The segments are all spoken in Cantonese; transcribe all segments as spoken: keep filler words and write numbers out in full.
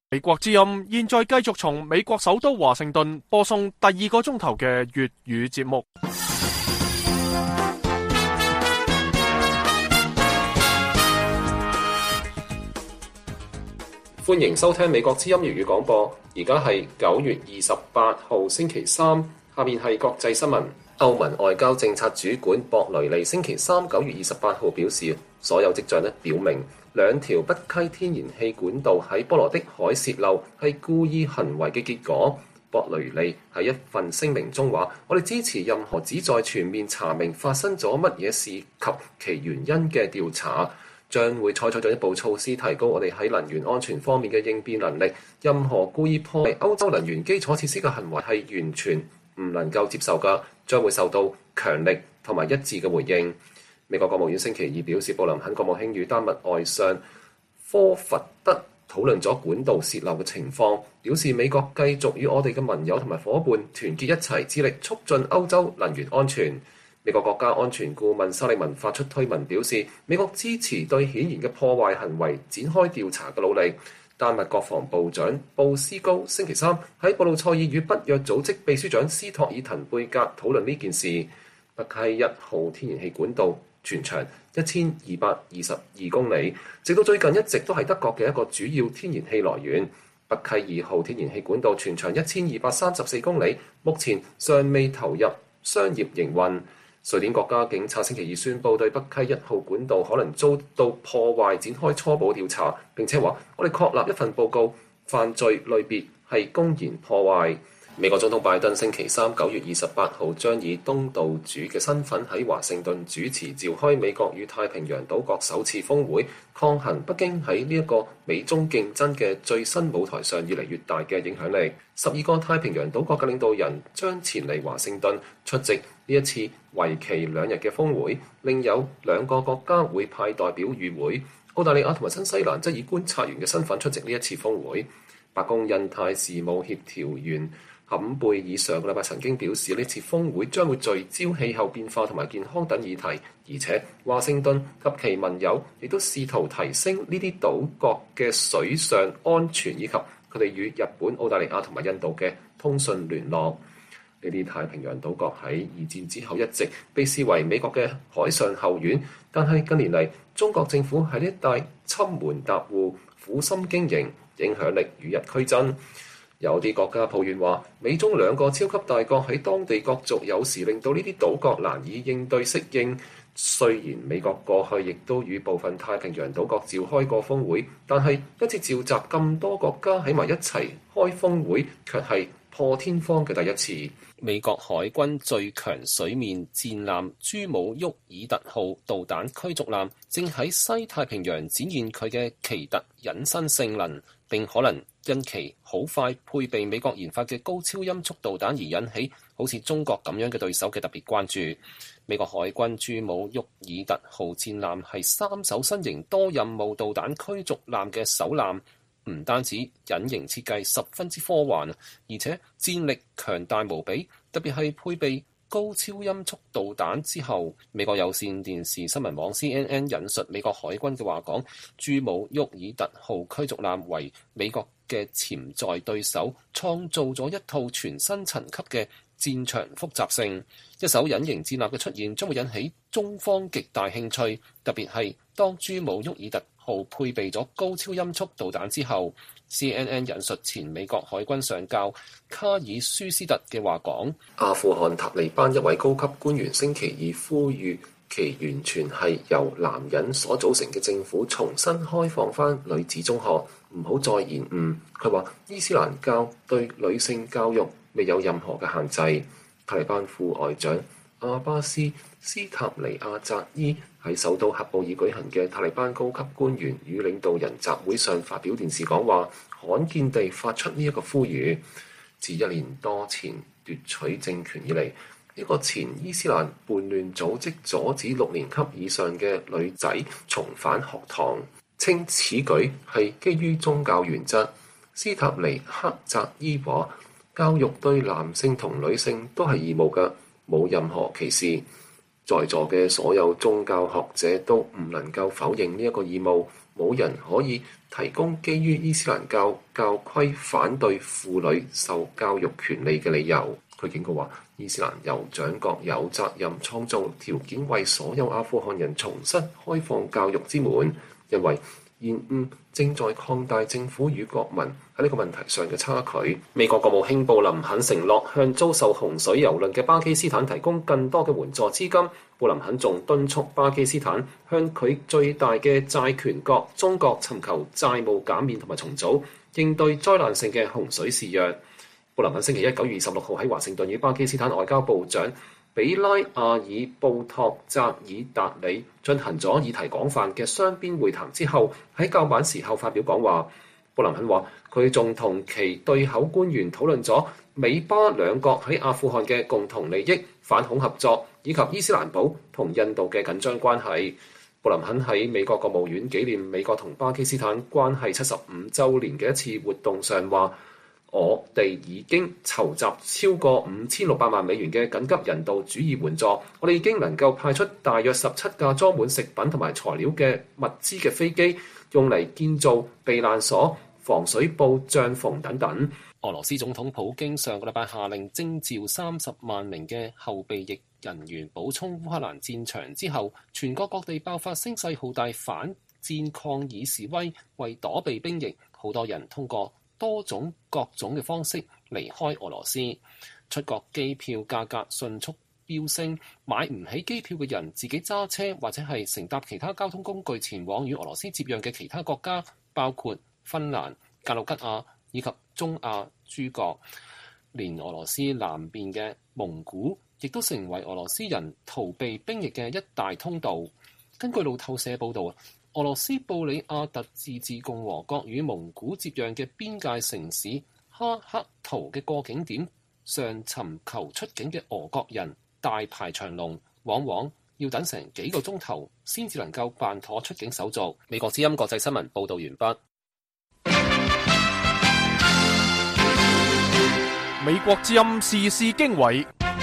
美國之音現在繼續從美國首都華盛頓播送第二個鐘頭嘅粵語節目。 歡迎收聽美國之音粵語廣播，而家係九月二十八號星期三，下面係國際新聞。歐盟外交政策主管博雷利星期三九月二十八號表示，所有跡象咧表明兩條北溪天然氣管道喺波羅的海洩漏係故意行為嘅結果。博雷利喺一份聲明中話：我哋支持任何旨在全面查明發生咗乜嘢事及其原因嘅調查，將會採取進一步措施提高我哋喺能源安全方面嘅應變能力。任何故意破壞歐洲能源基礎設施嘅行為係完全唔能夠接受㗎，將會受到強力同埋一致嘅回應。美國國務院星期二表示，布林肯國務卿與丹麥外相科弗德討論咗管道洩漏嘅情況，表示美國繼續與我哋嘅盟友同埋伙伴團結一齊，致力促進歐洲能源安全。美國國家安全顧問沙利文發出推文表示，美國支持對顯然嘅破壞行為展開調查嘅努力。丹麥國防部長布斯高星期三喺布魯塞爾與北約組織秘書長斯托爾滕貝格討論呢件事。北溪一號天然氣管道全長一千二百二十二公里，直到最近一直都係德國嘅一個主要天然氣來源。北溪二號天然氣管道全長一千二百三十四公里，目前尚未投入商業營運。瑞典國家警察星期二宣布對北溪一號管道可能遭到破壞展開初步調查，並且話我哋確立一份報告，犯罪類別係公然破壞。美國總統拜登星期三九月二十八號將以東道主嘅身份喺華盛頓主持召開美國與太平洋島國首次峰會，抗衡北京喺呢一個美中競爭嘅最新舞台上越嚟越大嘅影響力。十二個太平洋島國嘅領導人將前嚟華盛頓出席呢一次為期兩日嘅峰會，另有兩個國家會派代表與會。澳大利亞同埋新西蘭則以觀察員嘅身份出席呢一次峰會。白宮印太事務協調員坎貝爾上個禮拜曾經表示，呢次峰會將會聚焦氣候變化同埋健康等議題，而且華盛頓及其盟友亦都試圖提升呢啲島國嘅水上安全，以及佢哋與日本、澳大利亞同埋印度嘅通訊聯絡。呢啲太平洋島國喺二戰之後一直被視為美國嘅海上後院，但係近年嚟中國政府喺呢一帶侵門踏戶，苦心經營，影響力與日俱增。有啲國家抱怨話，美中兩個超級大國喺當地角逐，有時令到呢啲島國難以應對適應。雖然美國過去亦都與部分太平洋島國召開過峰會，但係一次召集咁多國家喺埋一齊開峰會，卻係破天荒嘅第一次。美國海軍最強水面戰艦朱姆沃爾特號導彈驅逐艦正喺西太平洋展現佢嘅奇特隱身性能，並可能因其好快配備美國研發嘅高超音速導彈而引起好似中國咁樣嘅對手嘅特別關注。美國海軍朱姆沃爾特號戰艦係三艘新型多任務導彈驅逐艦嘅首艦，唔單止隱形設計十分之科幻，而且戰力強大無比，特別係配備高超音速導彈之後。美國有線電視新聞網 C N N 引述美國海軍嘅話講，朱姆沃爾特號驅逐艦為美國嘅潛在對手創造咗一套全新層級嘅戰場複雜性。一艘隱形戰艦嘅出現將會引起中方極大興趣，特別係當朱姆沃爾特號配備咗高超音速導彈之後。C N N 引述前美國海軍上校卡爾舒斯特嘅話講，阿富汗塔利班一位高級官員星期二呼籲其完全係由男人所組成嘅政府重新開放翻女子中學，唔好再延誤。佢話伊斯蘭教對女性教育未有任何嘅限制。塔利班副外長阿巴斯斯塔尼亞扎伊喺首都喀布爾舉行嘅塔利班高級官員與領導人集會上發表電視講話，罕見地發出呢一個呼籲。自一年多前奪取政權以嚟，呢個前伊斯蘭叛亂組織阻止六年級以上嘅女仔重返學堂，稱此舉係基於宗教原則。斯塔尼克扎伊話，教育對男性同女性都係義務嘅，冇任何歧視。在座嘅所有宗教學者都唔能夠否認呢一個義務。 冇人可以提供基於伊斯蘭教教規反對婦女受教育權利嘅理由。佢警告話，伊斯蘭酋長國有責任創造條件為所有阿富汗人重新開放教育之門，因為延誤正在擴大政府與國民喺呢個問題上嘅差距。美國國務卿布林肯承諾向遭受洪水蹂躪嘅巴基斯坦提供更多嘅援助資金。布林肯仲敦促巴基斯坦向佢最大嘅債權國中國尋求債務減免同埋重組，應對災難性嘅洪水肆虐。布林肯星期一九月二十六號喺華盛頓與巴基斯坦外交部長比拉阿爾布托扎爾達里進行咗議題廣泛嘅雙邊會談之後，喺較晚時候發表講話。布林肯話，佢仲同其對口官員討論咗美巴兩國喺阿富汗嘅共同利益、反恐合作以及伊斯蘭堡同印度嘅緊張關係。布林肯喺美國國務院紀念美國同巴基斯坦關係七十五週年嘅一次活動上話，我哋已經籌集超過五千六百萬美元嘅緊急人道主義援助，我哋已經能夠派出大約十七架裝滿食品同埋材料嘅物資嘅飛機，用嚟建造避難所、防水布、帳篷等等。俄羅斯總統普京上個禮拜下令徵召三十萬名嘅後備役人員補充烏克蘭戰場之後，全國各地爆發聲勢浩大反戰抗議示威，為躲避兵役，好多人通過多種各種嘅方式離開俄羅斯。出國機票價格迅速飆升，買唔起機票嘅人自己揸車或者係乘搭其他交通工具前往與俄羅斯接壤嘅其他國家，包括芬蘭、格魯吉亞以及中亞諸國，連俄羅斯南邊嘅蒙古亦都成為俄羅斯人逃避兵役嘅一大通道。根據路透社報導，俄羅斯布里亞特自治共和國與蒙古接壤嘅邊界城市哈克圖嘅過境點上，尋求出境嘅俄國人大排長龍，往往要等成幾個鐘頭先至能夠辦妥出境手續。美國之音國際新聞報導完畢。 美國之音時事經緯，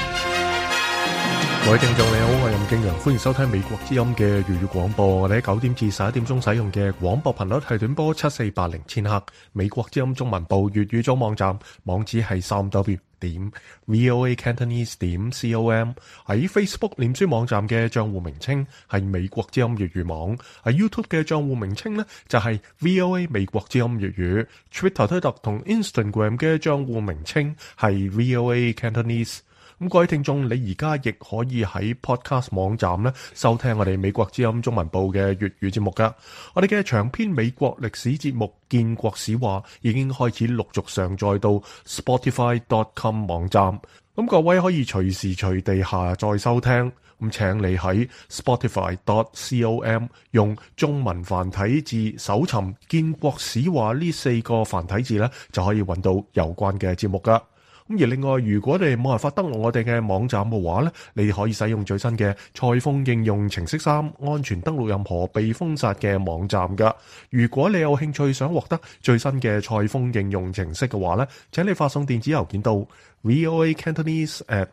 各位聽眾你好，我係任敬陽，歡迎收聽美國之音嘅粵語廣播。我哋喺九點至十一點鐘使用嘅廣播頻率係短波七四八零千赫。美國之音中文部粵語組網站網址係三 w 點 voa cantonese 點 com。喺 Facebook 臉書網站嘅賬戶名稱係美國之音粵語網，喺 YouTube 嘅賬戶名稱呢就係 voa 美國之音粵語。Twitter 推特同 Instagram 嘅賬戶名稱係 voa cantonese。咁各位聽眾，你而家亦可以喺 Podcast 網站咧收聽我哋美國之音中文部嘅粵語節目噶。我哋嘅長篇美國歷史節目《建國史話》已經開始陸續上載到 Spotify dot com 網站，咁各位可以隨時隨地下載收聽。咁請你喺 Spotify dot com 用中文繁體字搜尋《建國史話》呢四個繁體字咧，就可以揾到有關嘅節目噶。咁而另外，如果你冇辦法登錄我哋嘅網站嘅話咧，你可以使用最新嘅裁縫應用程式三，安全登錄任何被封殺嘅網站噶。如果你有興趣想獲得最新嘅裁縫應用程式嘅話咧，請你發送電子郵件到 voa cantonese at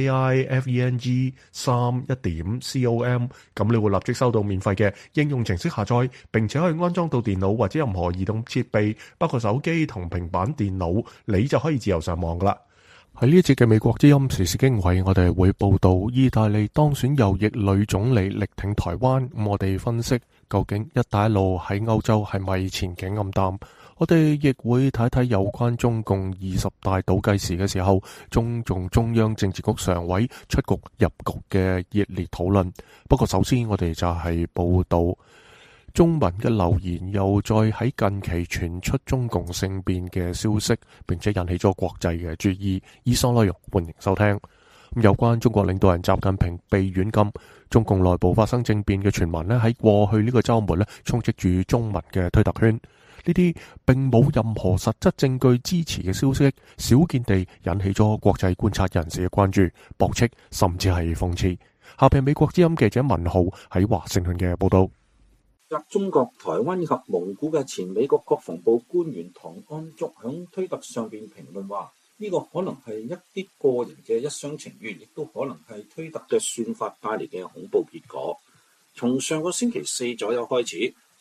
saifeng 三一點 com， 咁你會立即收到免費嘅應用程式下載，並且可以安裝到電腦或者任何移動設備，包括手機同平板電腦，你就可以自由上網噶啦。喺呢一節嘅美國之音時事經緯，我哋會報道意大利當選右翼女總理力挺台灣。咁我哋分析究竟一帶一路喺歐洲係咪前景暗淡？我哋亦會睇睇有關中共二十大倒計時嘅時候，中共中央政治局常委出局入局嘅熱烈討論。不過首先我哋就係報道中文嘅留言又再喺近期傳出中共政變嘅消息，並且引起咗國際嘅注意。以上內容歡迎收聽。有關中國領導人習近平被軟禁、中共內部發生政變嘅傳聞呢，喺過去呢個週末呢，充斥住中文嘅推特圈。呢啲並冇任何實質證據支持嘅消息，少見地引起咗國際觀察人士嘅關注、駁斥，甚至係諷刺。下邊美國之音記者文浩喺華盛頓嘅報道。 中國、台灣以及蒙古嘅前美國國防部官員唐安竹響推特上邊評論話：呢個可能係一啲個人嘅一廂情願，亦都可能係推特嘅算法帶嚟嘅恐怖結果。從上個星期四左右開始，一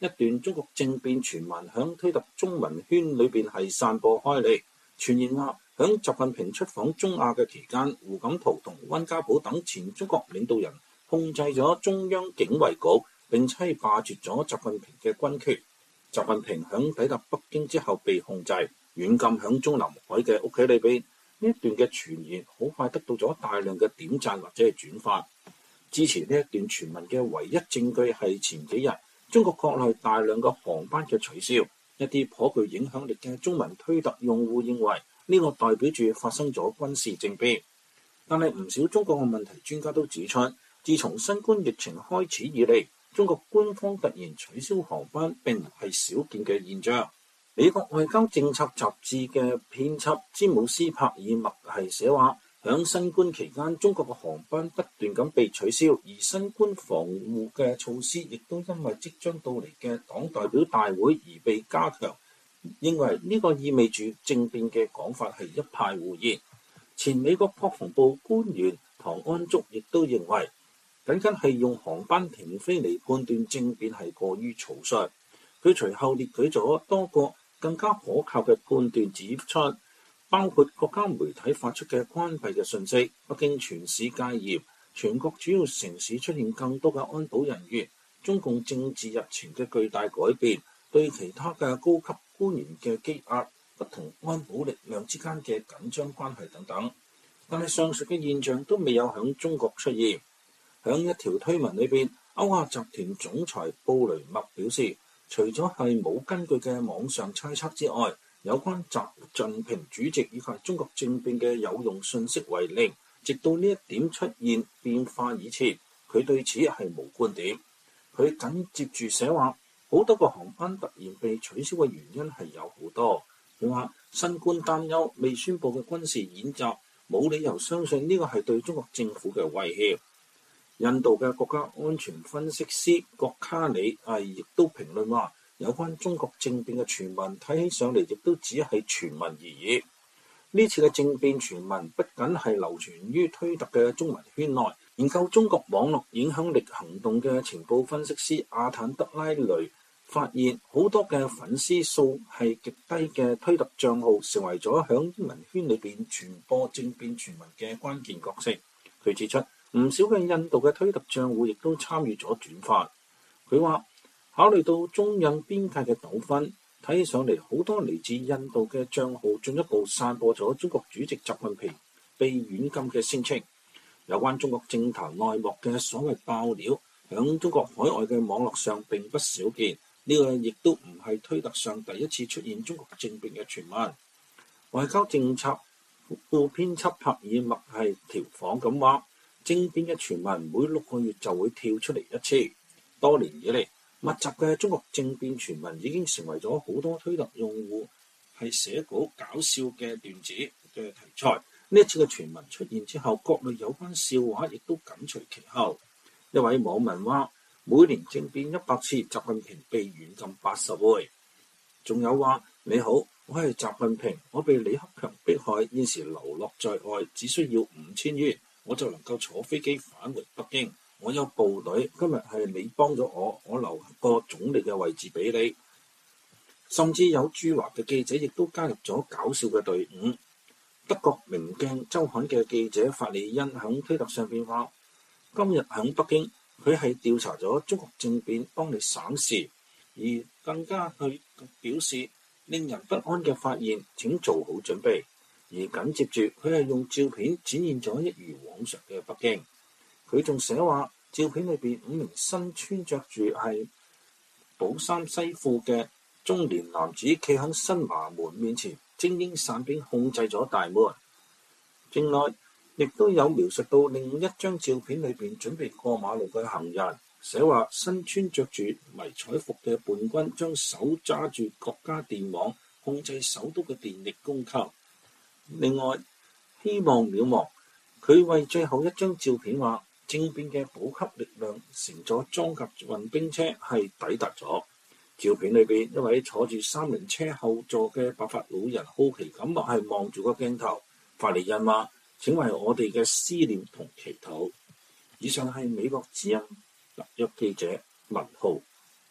一段中國政變傳聞響推特中文圈裏邊係散播開嚟，傳言話響習近平出訪中亞嘅期間，胡錦濤同溫家寶等前中國領導人控制咗中央警衛局，並且霸奪咗習近平嘅軍權。習近平響抵達北京之後被控制，軟禁響中南海嘅屋企裏邊。呢一段嘅傳言好快得到咗大量嘅點讚或者係轉發。支持呢一段傳聞嘅唯一證據係前幾日中國國內大量嘅航班嘅取消。一啲頗具影響力嘅中文推特用戶認為呢個代表住發生咗軍事政變，但係唔少中國嘅問題專家都指出，自從新冠疫情開始以嚟，中國官方突然取消航班並唔係少見嘅現象。美國外交政策雜誌嘅編輯詹姆斯·帕爾默係寫話，響新冠期間，中國嘅航班不斷咁被取消，而新冠防護嘅措施亦都因為即將到嚟嘅黨代表大會而被加強。認為呢個意味住政變嘅講法係一派胡言。前美國國防部官員唐安竹亦都認為，僅僅係用航班停飛嚟判斷政變係過於草率。佢隨後列舉咗多個更加可靠嘅判斷，指出包括國家媒體發出嘅關閉嘅信息，北京全市戒嚴，全國主要城市出現更多嘅安保人員，中共政治日前嘅巨大改變，對其他嘅高級官員嘅羈押，不同安保力量之間嘅緊張關係等等。但係上述嘅現象都未有響中國出現。響一條推文裏邊，歐亞集團總裁布雷默表示，除咗係冇根據嘅網上猜測之外，有關習近平主席以及中國政變嘅有用信息為零，直到呢一點出現變化以前，佢對此係無觀點。佢緊接住寫話，好多個航班突然被取消嘅原因係有好多。佢話新冠擔憂未宣佈嘅軍事演習，冇理由相信呢個係對中國政府嘅威脅。印度嘅國家安全分析師郭卡里係亦都評論話，有關中國政變嘅傳聞睇起上嚟亦都只係傳聞而已。呢次嘅政變傳聞不僅係流傳於推特嘅中文圈內，研究中國網絡影響力行動嘅情報分析師阿坦德拉雷發現，好多嘅粉絲數係極低嘅推特帳號成為咗響英文圈裏邊傳播政變傳聞嘅關鍵角色。佢指出，唔少嘅印度嘅推特帳戶亦都參與咗轉發。佢話，考慮到中印邊界嘅糾紛，睇起上嚟好多嚟自印度嘅帳號進一步散播咗中國主席習近平被軟禁嘅聲稱。有關中國政壇內幕嘅所謂爆料，響中國海外嘅網絡上並不少見。呢個亦都唔係推特上第一次出現中國政變嘅傳聞。外交政策副編輯帕爾默係調侃咁話，政變嘅傳聞每六個月就會跳出嚟一次。多年以嚟，密集嘅中國政變傳聞已經成為咗好多推特用戶係寫稿搞笑嘅段子嘅題材。呢一次嘅傳聞出現之後，各類有關笑話亦都緊隨其後。一位網民話，每年政變一百次，習近平被軟禁八十回。仲有話，你好，我係習近平，我被李克強迫害，現時流落在外，只需要五千元，我就能夠坐飛機返回北京。我有部隊，今日係你幫咗我，我留個總理嘅位置俾你。甚至有駐華嘅記者亦都加入咗搞笑嘅隊伍。德國明鏡週刊嘅記者法利恩喺推特上邊話，今日喺北京，佢係調查咗中國政變，幫你省事，而更加去表示令人不安嘅發現，請做好準備。而緊接住，佢係用照片展現咗一如往常嘅北京。佢仲寫話，照片裏邊五名身穿着住係寶衫西褲嘅中年男子企喺新華門面前，精英散兵控制咗大門。境內亦都有描述到另一張照片裏邊準備過馬路嘅行人，寫話身穿着住迷彩服嘅叛軍將手揸住國家電網，控制首都嘅電力供給。另外，希望渺茫，佢為最後一張照片話，政變嘅補給力量乘坐裝甲運兵車係抵達咗。照片裏邊一位坐住三輪車後座嘅白髮老人好奇咁係望住個鏡頭。法利恩話，請為我哋嘅思念同祈禱。以上係美國之音特約記者文浩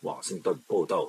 華盛頓報道。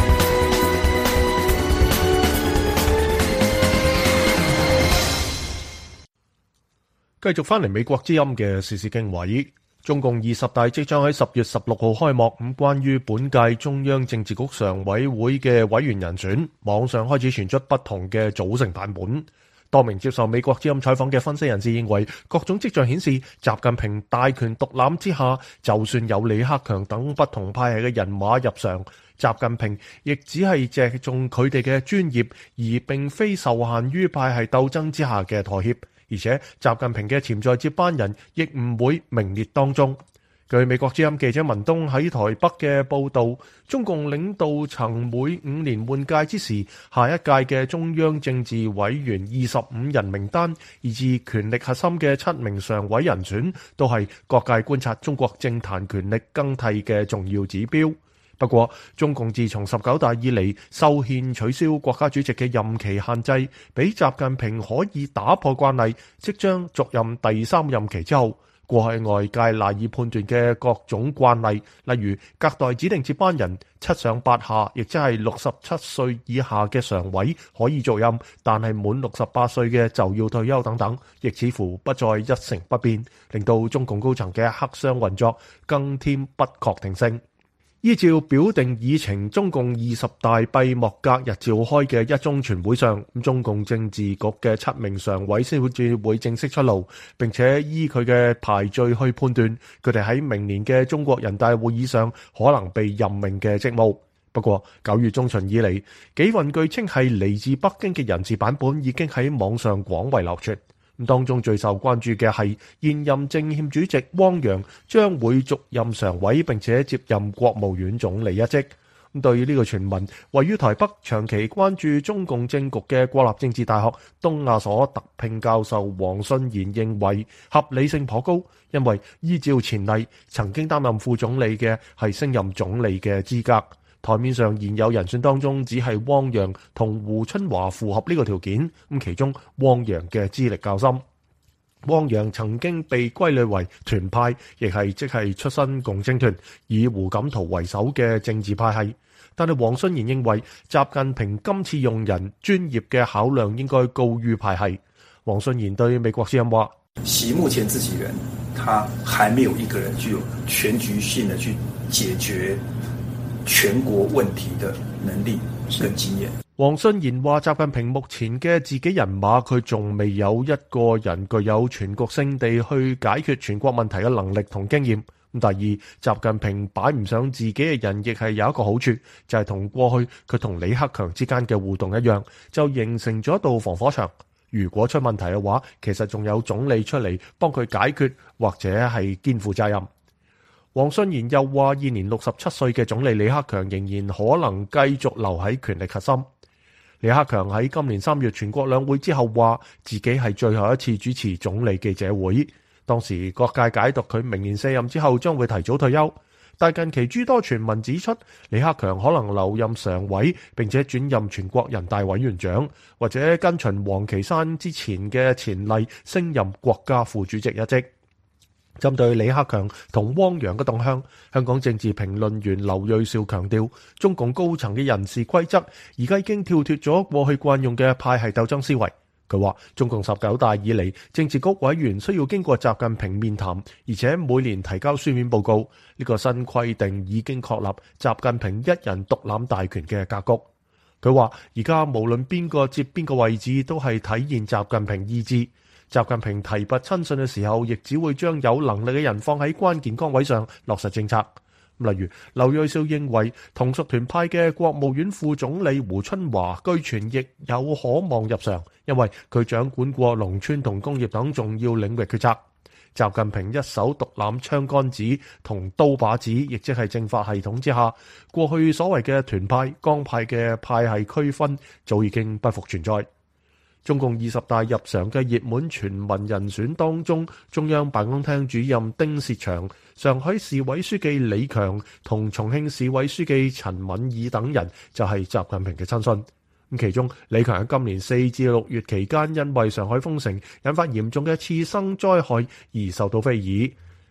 繼續翻嚟美國之音嘅時事經緯，中共二十大即將喺十月十六號開幕。咁關於本屆中央政治局常委會嘅委員人選，網上開始傳出不同嘅組成版本。多名接受美國之音採訪嘅分析人士認為，各種跡象顯示，習近平大權獨攬之下，就算有李克強等不同派系嘅人馬入場，習近平亦只係借重佢哋嘅專業，而並非受限於派系鬥爭之下嘅妥協。而且習近平嘅潛在接班人亦唔會名列當中。據美國之音記者文東喺台北嘅報導，中共領導層每五年換屆之時，下一屆嘅中央政治委員二十五人名單，以至權力核心嘅七名常委人選，都係各界觀察中國政壇權力更替嘅重要指標。不過，中共自從十九大以嚟修憲取消國家主席嘅任期限制，俾習近平可以打破慣例，即將續任第三任期之後，過去外界賴以判斷嘅各種慣例，例如隔代指定接班人、七上八下，亦即係六十七歲以下嘅常委可以續任，但係滿六十八歲嘅就要退休等等，亦似乎不再一成不變，令到中共高層嘅黑箱運作更添不確定性。依照表定議程，中共二十大閉幕隔日召開嘅一中全會上，中共政治局嘅七名常委先至會正式出爐，並且依佢嘅排序去判斷佢哋喺明年嘅中國人大會議上可能被任命嘅職務。不過九月中旬以嚟，幾份據稱係嚟自北京嘅人事版本已經喺網上廣為流傳。當中最受關注嘅係現任政協主席汪洋將會續任常委，並且接任國務院總理一職。對於呢個傳聞，位於台北長期關注中共政局嘅國立政治大學東亞所特聘教授黃信賢認為合理性頗高，因為依照前例，曾經擔任副總理嘅係升任總理嘅資格。台面上現有人選當中，只係汪洋同胡春華符合呢個條件。咁其中汪洋嘅資歷較深，汪洋曾經被歸類為團派，亦係即係出身共青團，以胡錦濤為首嘅政治派系。但係黃信賢認為，習近平今次用人專業嘅考量應該高於派系。黃信賢對美國之音話： 其目前自己人，他還沒有一個人具有全局性的去解決全國問題的能力跟經驗。 黃信賢話：習近平目前嘅自己人馬，佢仲未有一個人具有全局性地去解決全國問題嘅能力同經驗。咁第二，習近平擺唔上自己嘅人，亦係有一個好處，就係、是、同過去佢同李克強之間嘅互動一樣，就形成咗一道防火牆。如果出問題嘅話，其實仲有總理出嚟幫佢解決，或者係肩負責任。黃信賢又話：現年六十七歲嘅總理李克強仍然可能繼續留喺權力核心。李克強喺今年三月全國兩會之後話，自己係最後一次主持總理記者會。當時各界解讀佢明年卸任之後將會提早退休，但近期諸多傳聞指出，李克強可能留任常委，並且轉任全國人大委員長，或者跟隨王岐山之前嘅前例，升任國家副主席一職。針對李克強同汪洋嘅動向，香港政治評論員劉銳紹強調，中共高層嘅人事規則而家已經跳脫咗過去慣用嘅派系鬥爭思維。佢話，中共十九大以嚟，政治局委員需要經過習近平面談，而且每年提交書面報告。呢個新規定已經確立習近平一人獨攬大權嘅格局。佢話，而家無論邊個接邊個位置，都係體現習近平意志。習近平提拔親信嘅時候，亦只會將有能力嘅人放喺關鍵崗位上落實政策。例如，劉銳紹認為，同屬團派嘅國務院副總理胡春華據傳亦有可望入常，因為佢掌管過農村同工業等重要領域決策。習近平一手獨攬槍桿子同刀把子，亦即係政法系統之下，過去所謂嘅團派、江派嘅派系區分早已經不復存在。中共二十大入常嘅熱門傳聞人選當中，中央辦公廳主任丁薛祥、上海市委書記李強同重慶市委書記陳敏爾等人就係習近平嘅親信。咁其中，李強喺今年四至六月期間，因為上海封城引發嚴重嘅次生災害而受到非議。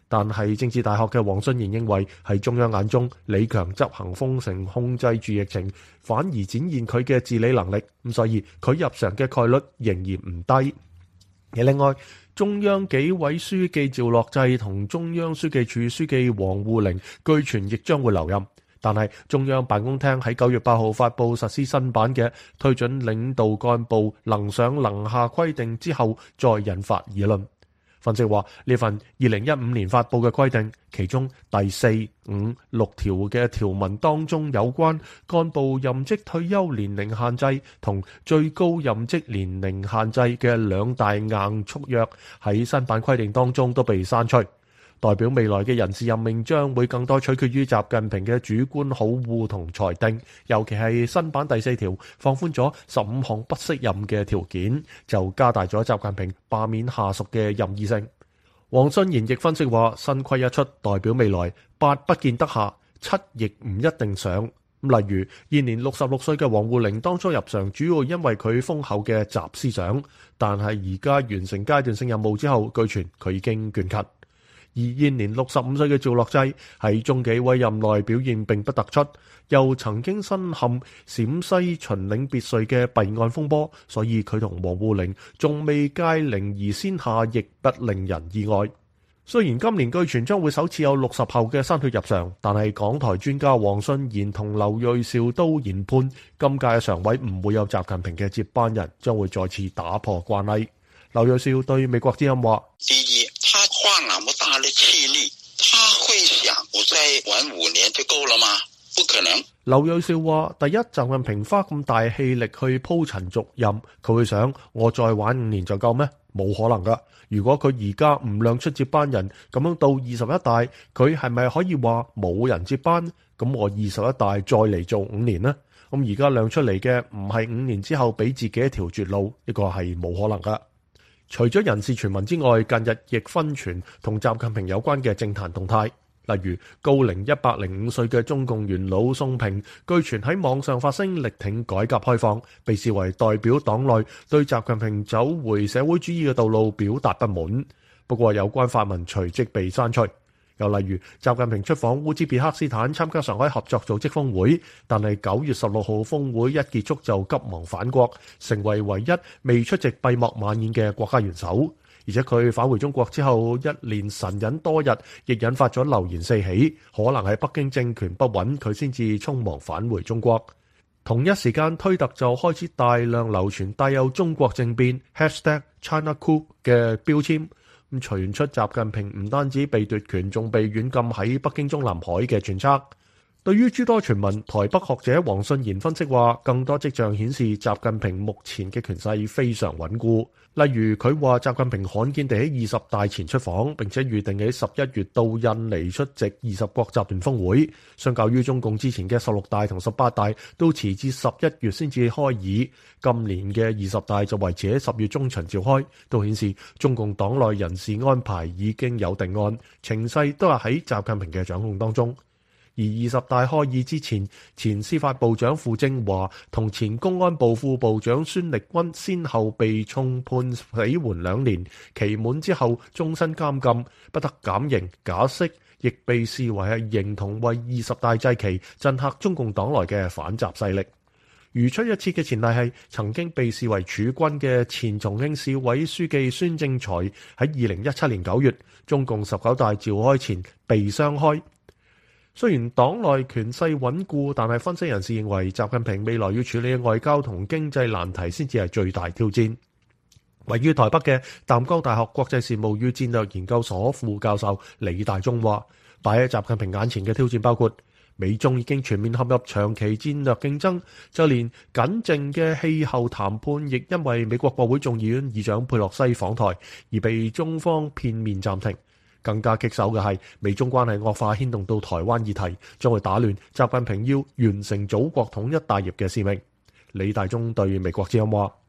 但係政治大學嘅黃信賢認為，喺中央眼中，李強執行封城控制住疫情，反而展現佢嘅治理能力，咁所以佢入常嘅概率仍然唔低。而另外，中央紀委書記趙樂際同中央書記處書記王滬寧據傳亦將會留任，但係中央辦公廳喺九月八號發布實施新版嘅推准領導幹部能上能下規定之後，再引發議論。分析話，呢份二零一五年發布嘅規定，其中第四、五、六條嘅條文當中有關幹部任職退休年齡限制同最高任職年齡限制嘅兩大硬束約，喺新版規定當中都被刪除。代表未來嘅人事任命將會更多取決於習近平嘅主觀好惡同裁定，尤其係新版第四條放寬咗十五項不適任嘅條件，就加大咗習近平罷免下屬嘅任意性。黃信賢亦分析話，新規一出，代表未來八不見得下，七亦唔一定上。例如現年六十六歲嘅王滬寧當初入常，主要因為佢豐厚嘅習思想，但係而家完成階段性任務之後，據傳佢已經倦勤。而現年六十五歲嘅趙樂際喺中紀委任內表現並不突出，又曾經身陷陝西秦嶺別墅嘅弊案風波，所以佢同王滬寧仲未屆齡而先下，亦不令人意外。雖然今年據傳將會首次有六十後嘅新血入常，但係港台專家黃信賢同劉銳紹都研判，今屆嘅常委唔會有習近平嘅接班人，將會再次打破慣例。劉銳紹對美國之音話： 第一，他花那麼大的氣力，他會想我再玩五年就夠了嗎？不可能。 劉銳紹話：第一，習近平花咁大氣力去鋪陳續任，佢會想我再玩五年就夠咩？冇可能噶。如果佢而家唔亮出接班人，咁樣到二十一大，佢係咪可以話冇人接班？咁我二十一大再嚟做五年呢？咁而家亮出嚟嘅唔係五年之後俾自己一條絕路，呢個係冇可能噶。除咗人事傳聞之外，近日亦紛傳同習近平有關嘅政壇動態，例如高齡一百零五歲嘅中共元老宋平，據傳喺網上發聲力挺改革開放，被視為代表黨內對習近平走回社會主義嘅道路表達不滿。不過有關發文隨即被刪除。又例如習近平出訪烏茲別克斯坦參加上海合作組織峰會，但係九月十六號峰會一結束就急忙返國，成為唯一未出席閉幕晚宴嘅國家元首。而且佢返回中國之後一連神隱多日，亦引發咗流言四起，可能係北京政權不穩，佢先至匆忙返回中國。同一時間，推特就開始大量流傳帶有中國政變 hashtag China Coup 嘅標籤。咁傳出習近平唔單止被奪權，仲被軟禁喺北京中南海嘅揣測。對於諸多傳聞，台北學者黃信賢分析話，更多跡象顯示習近平目前嘅權勢非常穩固。例如佢話習近平罕見地喺二十大前出訪，並且預定喺十一月到印尼出席二十國集團峰會，相較於中共之前嘅十六大同十八大都遲至十一月先至開議，今年嘅二十大就維持喺十月中旬召開，都顯示中共黨內人事安排已經有定案，情勢都係喺習近平嘅掌控當中。而二十大開議之前，前司法部長傅政華同前公安部副部長孫力軍先後被重判死緩兩年，期滿之後終身監禁，不得減刑假釋，亦被視為係形同為二十大祭旗，震嚇中共黨內嘅反習勢力。如出一轍嘅前例係曾經被視為儲君嘅前重慶市委書記孫政才喺二零一七年九月中共十九大召開前被雙開。雖然黨內權勢穩固，但係分析人士認為習近平未來要處理嘅外交同經濟難題先至係最大挑戰。位於台北嘅淡江大學國際事務與戰略研究所副教授李大中話，擺喺習近平眼前嘅挑戰包括美中已經全面陷入長期戰略競爭，就連僅剩嘅氣候談判亦因為美國國會眾議院議長佩洛西訪台而被中方片面暫停。更加棘手嘅係美中關係惡化牽動到台灣議題，將會打亂習近平要完成祖國統一大業嘅使命。李大中對美國之音話：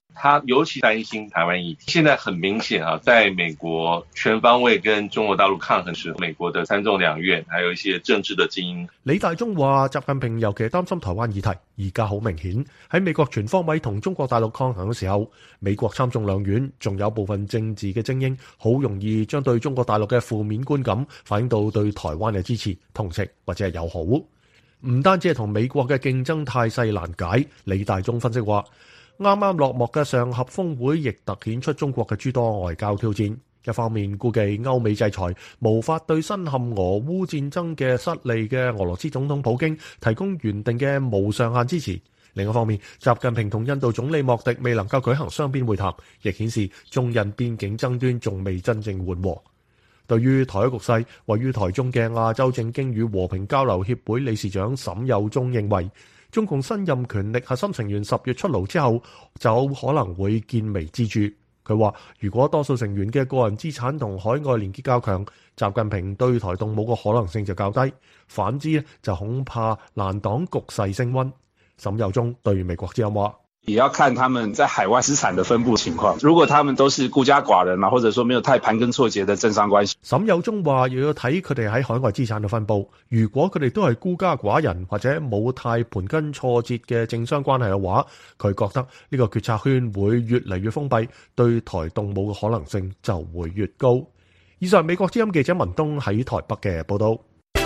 他尤其擔心台灣議題。現在很明顯啊，在美國全方位跟中國大陸抗衡時，美國的參眾兩院還有一些政治的精英。 李大中話習近平尤其擔心台灣議題，而家好明顯喺美國全方位同中國大陸抗衡嘅時候，美國參眾兩院仲有部分政治嘅精英，好容易將對中國大陸嘅負面觀感反映到對台灣嘅支持、同情或者係友好。唔單止係同美國嘅競爭態勢難解，李大中分析話，啱啱落幕嘅上合峰會亦突顯出中國嘅諸多外交挑戰。一方面估計歐美制裁無法對身陷俄烏戰爭嘅失利嘅俄羅斯總統普京提供原定嘅無上限支持。另一方面，習近平同印度總理莫迪未能夠舉行雙邊會談，亦顯示中印邊境爭端仲未真正緩和。對於台海局勢，位於台中嘅亞洲政經與和平交流協會理事長沈有忠認為，中共新任權力核心成員十月出爐之後，就可能會見微知著。佢話：如果多數成員嘅個人資產同海外連結較強，習近平對台動武嘅可能性就較低；反之，就恐怕難擋局勢升溫。沈有忠對美國之音話： 也要看他們在海外資產的分佈情況。如果他們都是孤家寡人啊，或者說沒有太盤根錯節的政商關係。 沈有忠話：又要睇佢哋喺海外資產嘅分佈。如果佢哋都係孤家寡人或者冇太盤根錯節嘅政商關係嘅話，佢覺得呢個決策圈會越嚟越封閉，對台動武嘅可能性就會越高。以上美國之音記者文東喺台北嘅報道。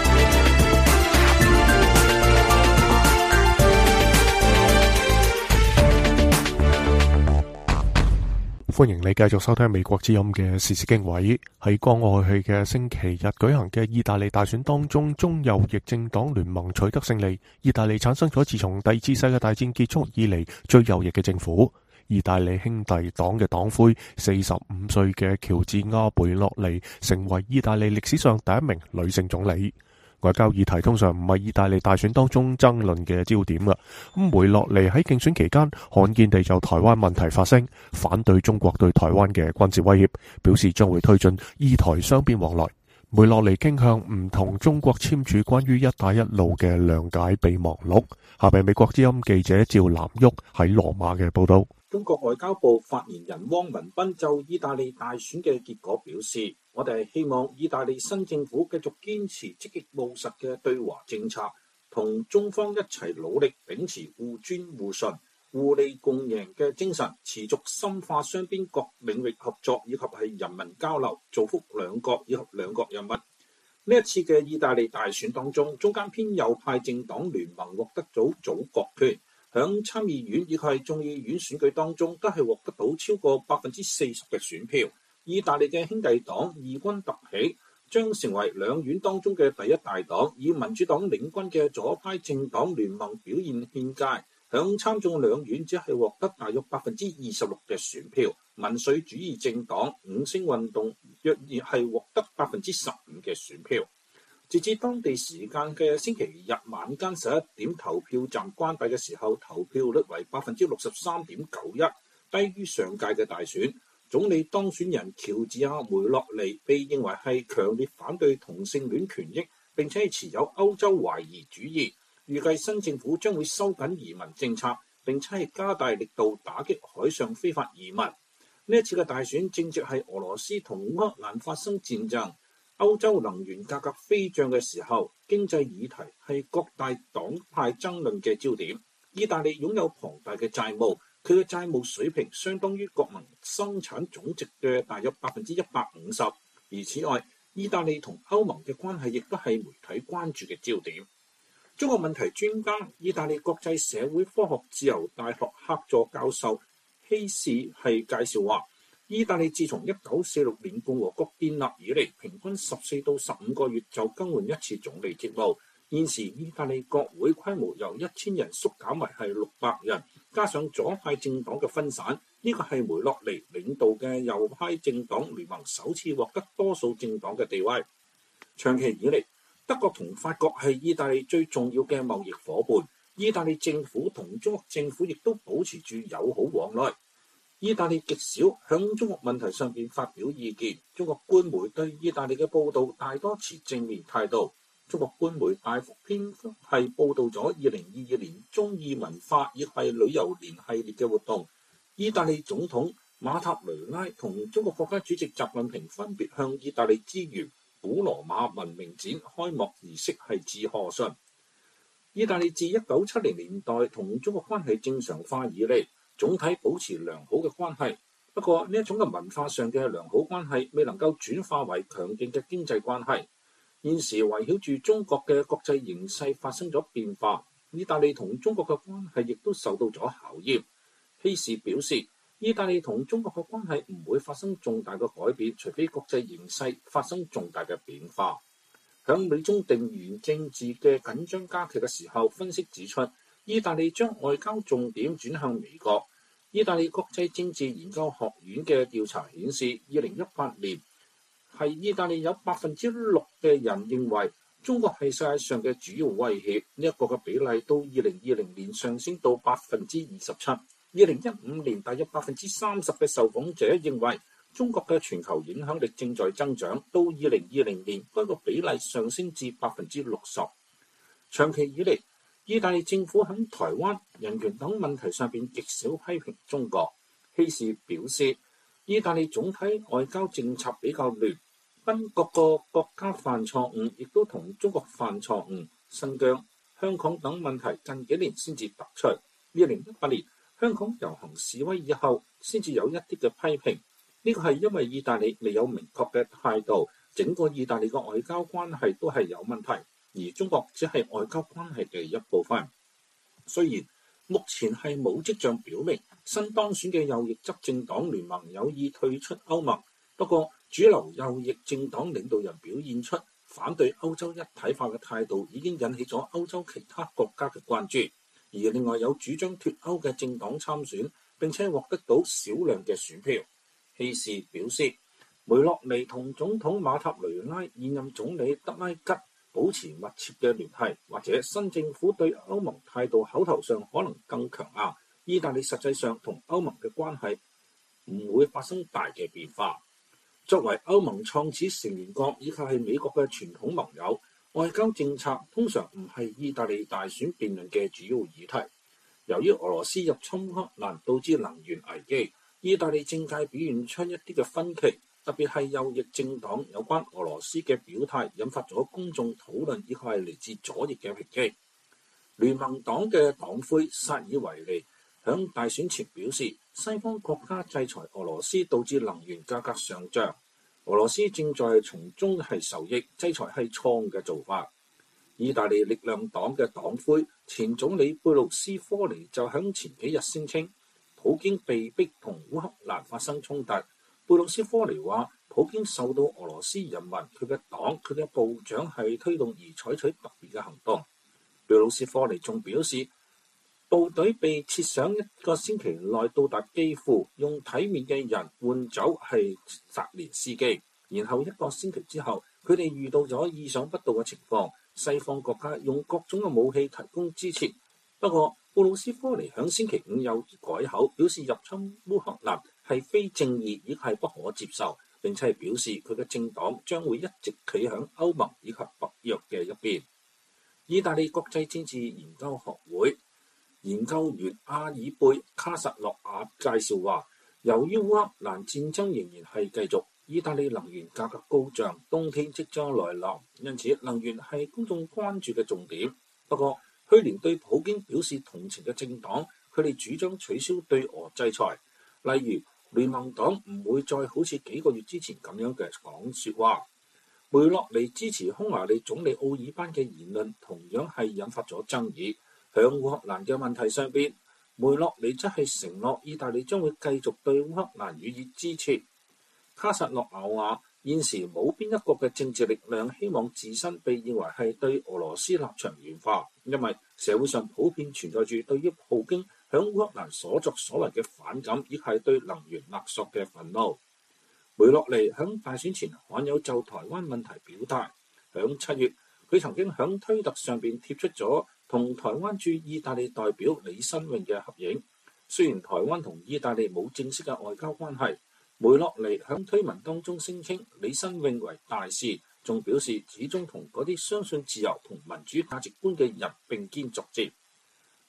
歡迎你繼續收聽美國之音嘅時事經緯。喺剛過去嘅星期日舉行嘅意大利大選當中，中右翼政黨聯盟取得勝利，意大利產生咗自從第二次世界大戰結束以嚟最右翼嘅政府。意大利兄弟黨嘅黨魁四十五歲嘅喬治亞貝洛尼成為意大利歷史上第一名女性總理。外交議題通常唔係意大利大選當中爭論嘅焦點啦。咁梅洛尼喺競選期間罕見地就台灣問題發聲，反對中國對台灣嘅軍事威脅，表示將會推進意台雙邊往來。梅洛尼傾向唔同中國簽署關於一帶一路嘅諒解備忘錄。下邊美國之音記者趙南旭喺羅馬嘅報道。 中國外交部發言人汪文斌就意大利大選嘅結果表示，我哋希望意大利新政府繼續堅持積極務實嘅對華政策，同中方一齊努力秉持互尊互信、互利共贏嘅精神，持續深化雙邊各領域合作以及係人民交流，造福兩國以及兩國人民。呢一次嘅意大利大選當中，中間偏右派政黨聯盟獲得咗組閣權，響參議院以及係眾議院選舉當中都係獲得到超過百分之四十嘅選票。意大利嘅兄弟黨異軍突起，將成為兩院當中嘅第一大黨，以民主黨領軍嘅左派政黨聯盟表現欠佳，響參眾兩院只係獲得大約百分之二十六嘅選票。民粹主義政黨五星運動若然係獲得百分之十五嘅選票。截至當地時間嘅星期日晚間十一點，投票站關閉嘅時候，投票率為百分之六十三點九一，低於上屆嘅大選。總理當選人喬治亞梅洛尼被認為係強烈反對同性戀權益，並且係持有歐洲懷疑主義。預計新政府將會收緊移民政策，並且係加大力度打擊海上非法移民。呢一次嘅大選正值係俄羅斯同烏克蘭發生戰爭、歐洲能源價格飛漲嘅時候，經濟議題係各大黨派爭論嘅焦點。意大利擁有龐大嘅債務，佢嘅債務水平相當於國民生產總值嘅大約百分之一百五十。而此外，意大利同歐盟嘅關係亦都係媒體關注嘅焦點。中國問題專家、意大利國際社會科學自由大學客座教授希士係介紹話，意大利自從一九四六年共和國建立以嚟，平均十四到十五個月就更換一次總理職務。現時意大利國會規模由一千人縮減為係六百人，加上左派政黨嘅分散，呢個係梅洛尼領導嘅右派政黨聯盟首次獲得多數政黨嘅地位。長期以嚟，德國同法國係意大利最重要嘅貿易夥伴，意大利政府同中國政府亦都保持住友好往來。意大利極少向中國問題上邊發表意見，中國官媒對意大利嘅報導大多持正面態度。中國官媒大幅篇幅係報導咗二零二二年中意文化亦係旅遊年系列嘅活動， 意大利總統馬塔雷拉同中國國家主席習近平分別向意大利之源古羅馬文明展開幕儀式係致賀信。意大利自一九七零年代同中國關係正常化以嚟，總體保持良好嘅關係。不過呢一種嘅文化上嘅良好關係未能夠轉化為強勁嘅經濟關係。現時圍繞住中國嘅國際形勢發生咗變化，意大利同中國嘅關係亦都受到咗考驗。希士表示，意大利同中國嘅關係唔會發生重大嘅改變，除非國際形勢發生重大嘅變化。響美中地緣政治嘅緊張加劇嘅時候，分析指出，意大利將外交重點轉向美國。意大利國際政治研究學院嘅調查顯示，二零一八年係意大利有百分之六嘅人認為中國係世界上嘅主要威脅，呢一個嘅比例到二零二零年上升到百分之二十七。二零一五年大約百分之三十嘅受訪者認為中國嘅全球影響力正在增長，到二零二零年該個比例上升至百分之六十。長期以嚟，意大利政府喺台灣、人權等問題上邊極少批評中國。希士表示，意大利總體外交政策比較亂，跟各個國家犯錯誤，亦都同中國犯錯誤。新疆、香港等問題近幾年先至突出。二零一八年香港遊行示威以後，先至有一啲嘅批評。呢個係因為意大利未有明確嘅態度，整個意大利嘅外交關係都係有問題。而中國只係外交關係嘅一部分。雖然目前係冇跡象表明新當選嘅右翼執政黨聯盟有意退出歐盟，不過主流右翼政黨領導人表現出反對歐洲一體化嘅態度，已經引起咗歐洲其他國家嘅關注。而另外有主張脫歐嘅政黨參選，並且獲得到少量嘅選票。希士表示，梅洛尼同總統馬塔雷拉、現任總理德拉吉保持密切嘅聯繫，或者新政府對歐盟態度口頭上可能更強硬，意大利實際上同歐盟嘅關係唔會發生大嘅變化。作為歐盟創始成員國以及係美國嘅傳統盟友，外交政策通常唔係意大利大選辯論嘅主要議題。由於俄羅斯入侵烏克蘭導致能源危機，意大利政界表現出一啲嘅分歧。特別係右翼政黨有關俄羅斯嘅表態，引發咗公眾討論，以及係嚟自左翼嘅抨擊。聯盟黨嘅黨魁薩爾維尼響大選前表示，西方國家制裁俄羅斯導致能源價格上漲，俄羅斯正在從中係受益，制裁係錯誤嘅做法。意大利力量黨嘅黨魁前總理貝魯斯科尼就響前幾日聲稱，普京被逼同烏克蘭發生衝突。貝魯斯科尼話：普京受到俄羅斯人民、佢嘅黨、佢嘅部長係推動而採取特別嘅行動。貝魯斯科尼仲表示，部隊被設想一個星期內到達基輔，用體面嘅人換走係澤連斯基。然後一個星期之後，佢哋遇到咗意想不到嘅情況，西方國家用各種嘅武器提供支持。不過，布魯斯科尼響星期五又改口，表示入侵烏克蘭係非正義，亦係不可接受。並且係表示佢嘅政黨將會一直企響歐盟以及北約嘅一邊。意大利國際政治研究學會研究員阿爾貝卡薩洛亞介紹話，由於烏克蘭戰爭仍然係繼續，意大利能源價格高漲，冬天即將來臨，因此能源係公眾關注嘅重點。不過，去年對普京表示同情嘅政黨，佢哋主張取消對俄制裁，例如聯盟黨唔會再好似幾個月之前咁樣嘅講説話。梅洛尼支持匈牙利總理奧爾班嘅言論同樣係引發咗爭議。響烏克蘭嘅問題上邊，梅洛尼則係承諾意大利將會繼續對烏克蘭予以支持。卡薩諾亞話：現時冇邊一個嘅政治力量希望自身被認為係對俄羅斯立場軟化，因為社會上普遍存在住對於普京響烏克蘭所作所為嘅反感，亦係對能源勒索嘅憤怒。梅洛尼響大選前罕有就台灣問題表態。響七月，佢曾經響推特上邊貼出咗同台灣駐意大利代表李新穎嘅合影。雖然台灣同意大利冇正式嘅外交關係，梅洛尼響推文當中聲稱李新穎為大使，仲表示始終同嗰啲相信自由同民主價值觀嘅人並肩作戰。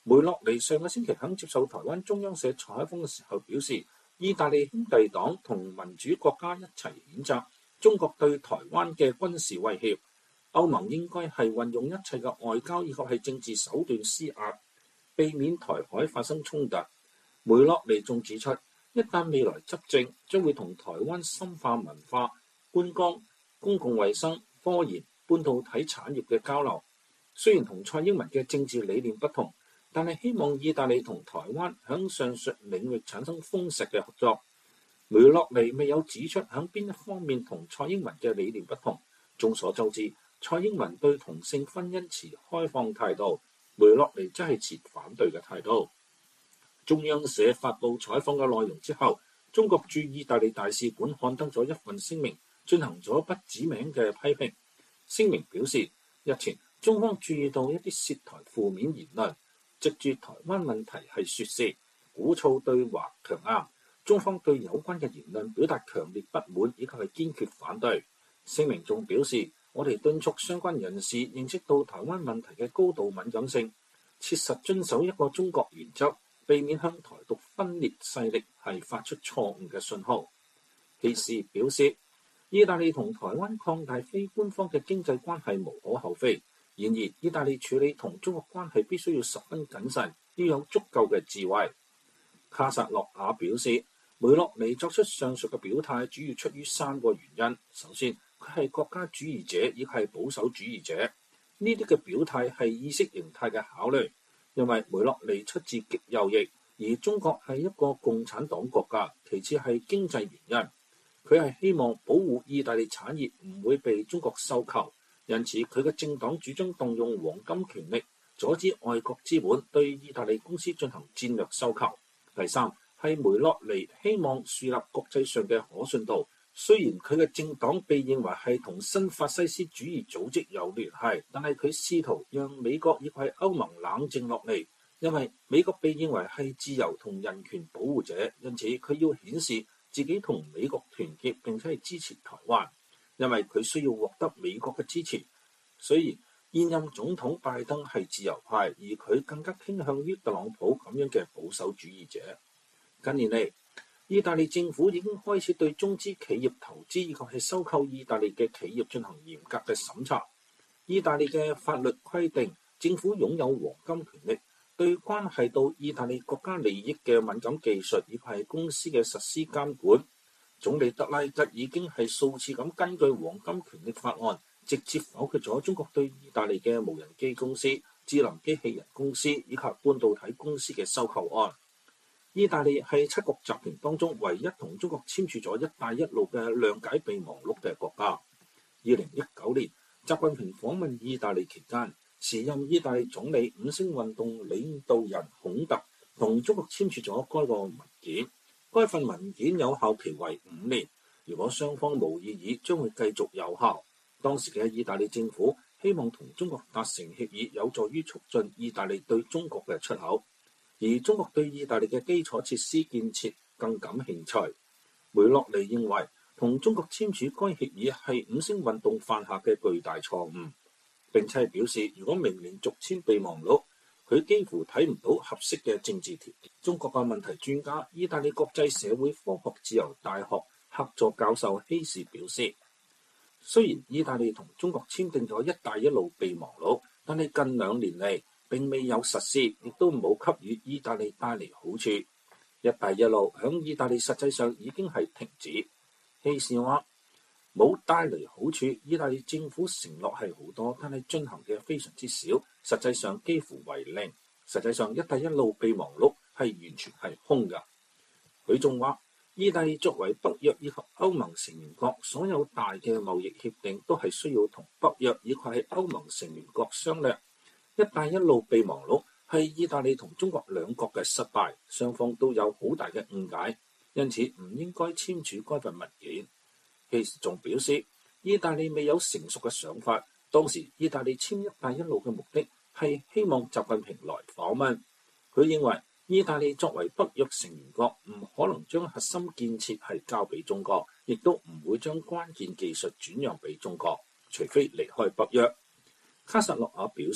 梅洛尼上個星期喺接受台灣中央社採訪嘅時候表示，意大利兄弟黨同民主國家一齊譴責中國對台灣嘅軍事威脅，歐盟應該係運用一切嘅外交以及係政治手段施壓，避免台海發生衝突。梅洛尼仲指出，一旦未來執政，將會同台灣深化文化、觀光、公共衛生、科研、半導體產業嘅交流。雖然同蔡英文嘅政治理念不同，但係希望意大利同台灣響上述領域產生豐碩嘅合作。梅洛尼未有指出響邊一方面同蔡英文嘅理念不同。眾所周知，蔡英文對同性婚姻持開放態度，梅洛尼則係持反對嘅態度。中央社發布採訪嘅內容之後，中國駐意大利大使館刊登咗一份聲明，進行咗不指名嘅批評。聲明表示，日前中方注意到一啲涉台負面言論，藉住台灣問題係説事，鼓噪對華強硬。中方對有關嘅言論表達強烈不滿以及係堅決反對。聲明仲表示，我哋敦促相關人士認識到台灣問題嘅高度敏感性，切實遵守一個中國原則，避免向台獨分裂勢力係發出錯誤嘅信號。希士表示，意大利同台灣擴大非官方嘅經濟關係無可厚非，然而意大利處理同中國關係必須要十分謹慎，要有足夠嘅智慧。卡薩諾瓦表示，梅洛尼作出上述嘅表態主要出於三個原因。首先，佢係國家主義者，亦係保守主義者。呢啲嘅表態係意識形態嘅考慮，因為梅洛尼出自極右翼，而中國係一個共產黨國家。其次係經濟原因，佢係希望保護意大利產業唔會被中國收購，因此佢嘅政黨主張動用黃金權力，阻止外國資本對意大利公司進行戰略收購。第三係梅洛尼希望樹立國際上嘅可信度。雖然佢嘅政黨被認為係同新法西斯主義組織有聯繫，但係佢試圖讓美國亦係歐盟冷靜落嚟，因為美國被認為係自由同人權保護者，因此佢要顯示自己同美國團結並且係支持台灣，因為佢需要獲得美國嘅支持。雖然現任總統拜登係自由派，而佢更加傾向於特朗普咁樣嘅保守主義者。近年嚟，意大利政府已經開始對中資企業投資以及係收購意大利嘅企業進行嚴格嘅審查。意大利嘅法律規定，政府擁有黃金權力，對關係到意大利國家利益嘅敏感技術以及係公司嘅實施監管。總理德拉吉已經係數次咁根據黃金權力法案，直接否決咗中國對意大利嘅無人機公司、智能機器人公司以及半導體公司嘅收購案。意大利係七國集團當中唯一同中國簽署咗一帶一路嘅諒解備忘錄嘅國家。二零一九年，習近平訪問意大利期間，時任意大利總理五星運動領導人孔特同中國簽署咗該個文件。該份文件有效期為五年，如果雙方無異議，將會繼續有效。當時嘅意大利政府希望同中國達成協議，有助於促進意大利對中國嘅出口。而中國對意大利嘅基礎設施建設更感興趣。梅洛尼認為同中國簽署該協議係五星運動犯下嘅巨大錯誤，並且表示如果明年續簽備忘錄，佢幾乎睇唔到合適嘅政治條件。中國嘅問題專家、意大利國際社會科學自由大學客座教授希士表示，雖然意大利同中國簽訂咗一帶一路備忘錄，但係近兩年嚟並未有實施，亦都冇給予意大利帶嚟好處。一帶一路響意大利實際上已經係停止。希士話冇帶嚟好處，意大利政府承諾係好多，但係進行嘅非常之少，實際上幾乎為零。實際上一帶一路備忘錄係完全係空㗎。佢仲話，意大利作為北約以及歐盟成員國，所有大嘅貿易協定都係需要同北約以及係歐盟成員國商量。一帶一路備忘錄係意大利同中國兩國嘅失敗，雙方都有好大嘅誤解，因此唔應該簽署該份文件。希士仲表示，意大利未有成熟嘅想法，當時意大利簽一帶一路嘅目的係希望習近平來訪問。佢認為意大利作為北約成員國，唔可能將核心建設係交俾中國，亦都唔會將關鍵技術轉讓俾中國，除非離開北約。卡薩諾瓦表示，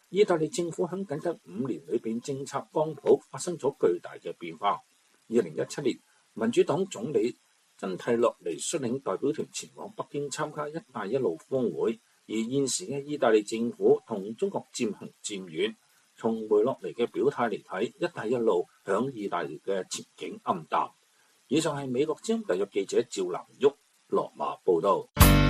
意大利政府喺僅僅五年裏邊政策光譜發生咗巨大嘅變化。二零一七年，民主黨總理真蒂洛尼率領代表團前往北京參加一帶一路峰會，而現時嘅意大利政府同中國漸行漸遠。從梅洛尼嘅表態嚟睇，一帶一路響意大利嘅前景暗淡。以上係美國之音特約記者趙南旭羅馬報道。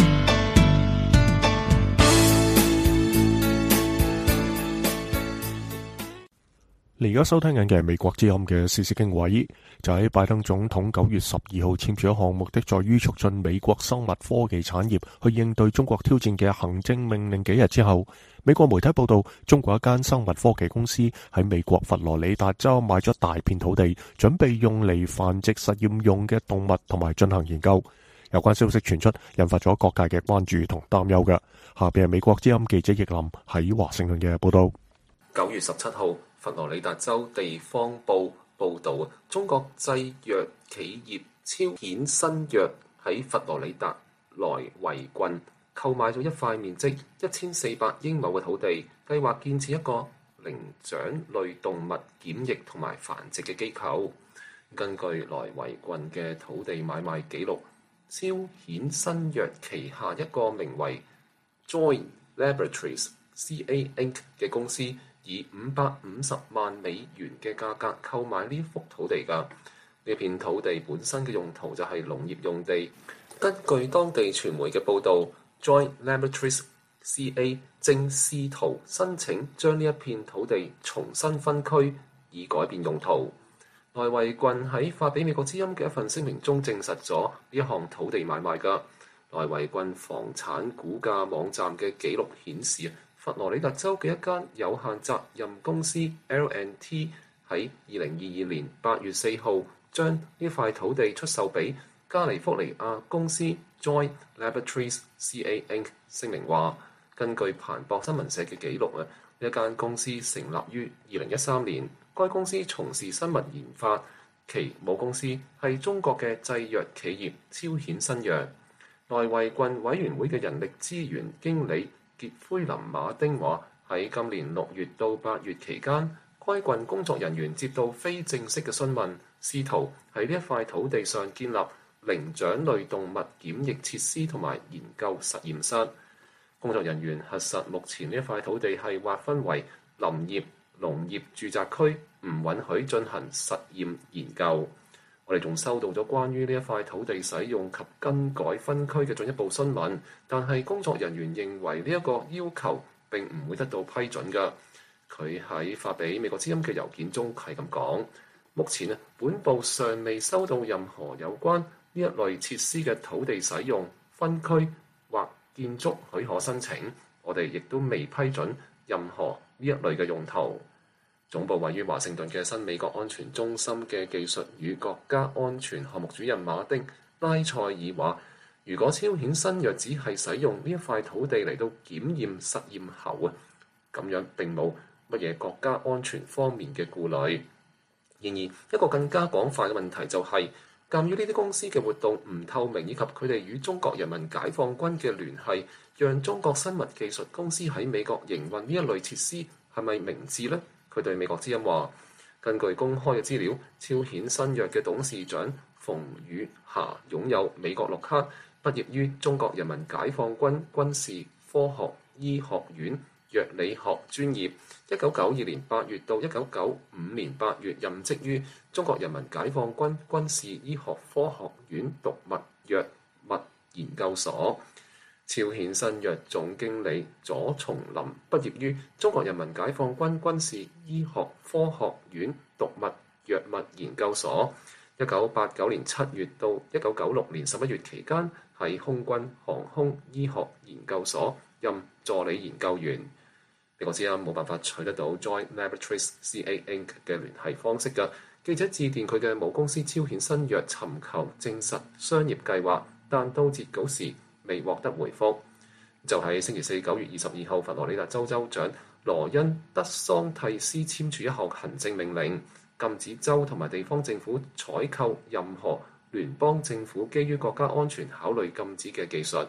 你而家收聽緊嘅係美國之音嘅時事經緯，就喺拜登總統九月十二號簽署一項目的在於促進美國生物科技產業去應對中國挑戰嘅行政命令幾日之後，美國媒體報道，中國一間生物科技公司喺美國佛羅里達州買咗大片土地，準備用嚟繁殖實驗用嘅動物同埋進行研究。有關消息傳出，引發咗各界嘅關注同擔憂嘅。下邊係美國之音記者易林喺華盛頓嘅報道。 九月十七號，佛羅里達州地方報報導，中國製藥企業超顯新藥喺佛羅里達萊維郡購買咗一塊面積一千四百英畝嘅土地，計劃建設一個靈長類動物檢疫同埋繁殖嘅機構。根據萊維郡嘅土地買賣記錄，超顯新藥旗下一個名為 Joy Laboratories C A Incorporated 嘅公司，以五百五十萬美元嘅價格購買呢幅土地㗎。呢片土地本身嘅用途就係農業用地。根據當地傳媒嘅報導， Joy Laboratories C A 正試圖申請將呢一片土地重新分區，以改變用途。萊維郡喺發俾美國之音嘅一份聲明中證實咗呢一項土地買賣㗎。萊維郡房產估價網站嘅記錄顯示，佛羅里達州嘅一間有限責任公司 L and T 喺二零二二年八月四號將呢塊土地出售俾加利福尼亞公司 Joy Laboratories C A Incorporated。聲明話，根據彭博新聞社嘅記錄啊，呢一間公司成立於二零一三年，該公司從事生物研發，其母公司係中國嘅製藥企業超顯新藥。萊維郡委員會嘅人力資源經理傑奎林馬丁話，喺今年六月到八月期間，該郡工作人員接到非正式嘅詢問，試圖喺呢一塊土地上建立靈長類動物檢疫設施同埋研究實驗室。工作人員核實目前呢一塊土地係劃分為林業、農業住宅區，唔允許進行實驗研究。我哋仲收到咗關於呢一塊土地使用及更改分區嘅進一步詢問，但係工作人員認為呢一個要求並唔會得到批准㗎。佢喺發俾美國之音嘅郵件中係咁講：目前啊，本部尚未收到任何有關呢一類設施嘅土地使用、分區或建築許可申請，我哋亦都未批准任何呢一類嘅用途。總部位於華盛頓嘅新美國安全中心嘅技術與國家安全項目主任馬丁拉塞爾話，如果超顯新藥只係使用呢一塊土地嚟到檢驗實驗後啊，咁樣並冇乜嘢國家安全方面嘅顧慮。然而，一個更加廣泛嘅問題就係、是，鑑於呢啲公司嘅活動唔透明，以及佢哋與中國人民解放軍嘅聯繫，讓中國生物技術公司喺美國營運呢一類設施係咪明智呢？佢對美國之音話，根據公開嘅資料，超顯新藥嘅董事長馮宇霞擁有美國綠卡，畢業於中國人民解放軍軍事科學醫學院藥理學專業。一九九二年八月到一九九五年八月任職於中國人民解放軍軍事醫學科學院毒物藥物研究所。超顯新藥總經理左松林畢業於中國人民解放軍軍事醫學科學院毒物藥物研究所。一九八九年七月到一九九六年十一月期間，喺空軍航空醫學研究所任助理研究員。美國之音冇辦法取得到 Joy Laboratories C A Incorporated 嘅聯繫方式㗎。記者致電佢嘅母公司超顯新藥，尋求證實商業計劃，但到截稿時未獲得回覆。就喺星期四九月二十二號，佛羅里達州州長羅恩德桑蒂斯簽署一項行政命令，禁止州同埋地方政府採購任何聯邦政府基於國家安全考慮禁止嘅技術。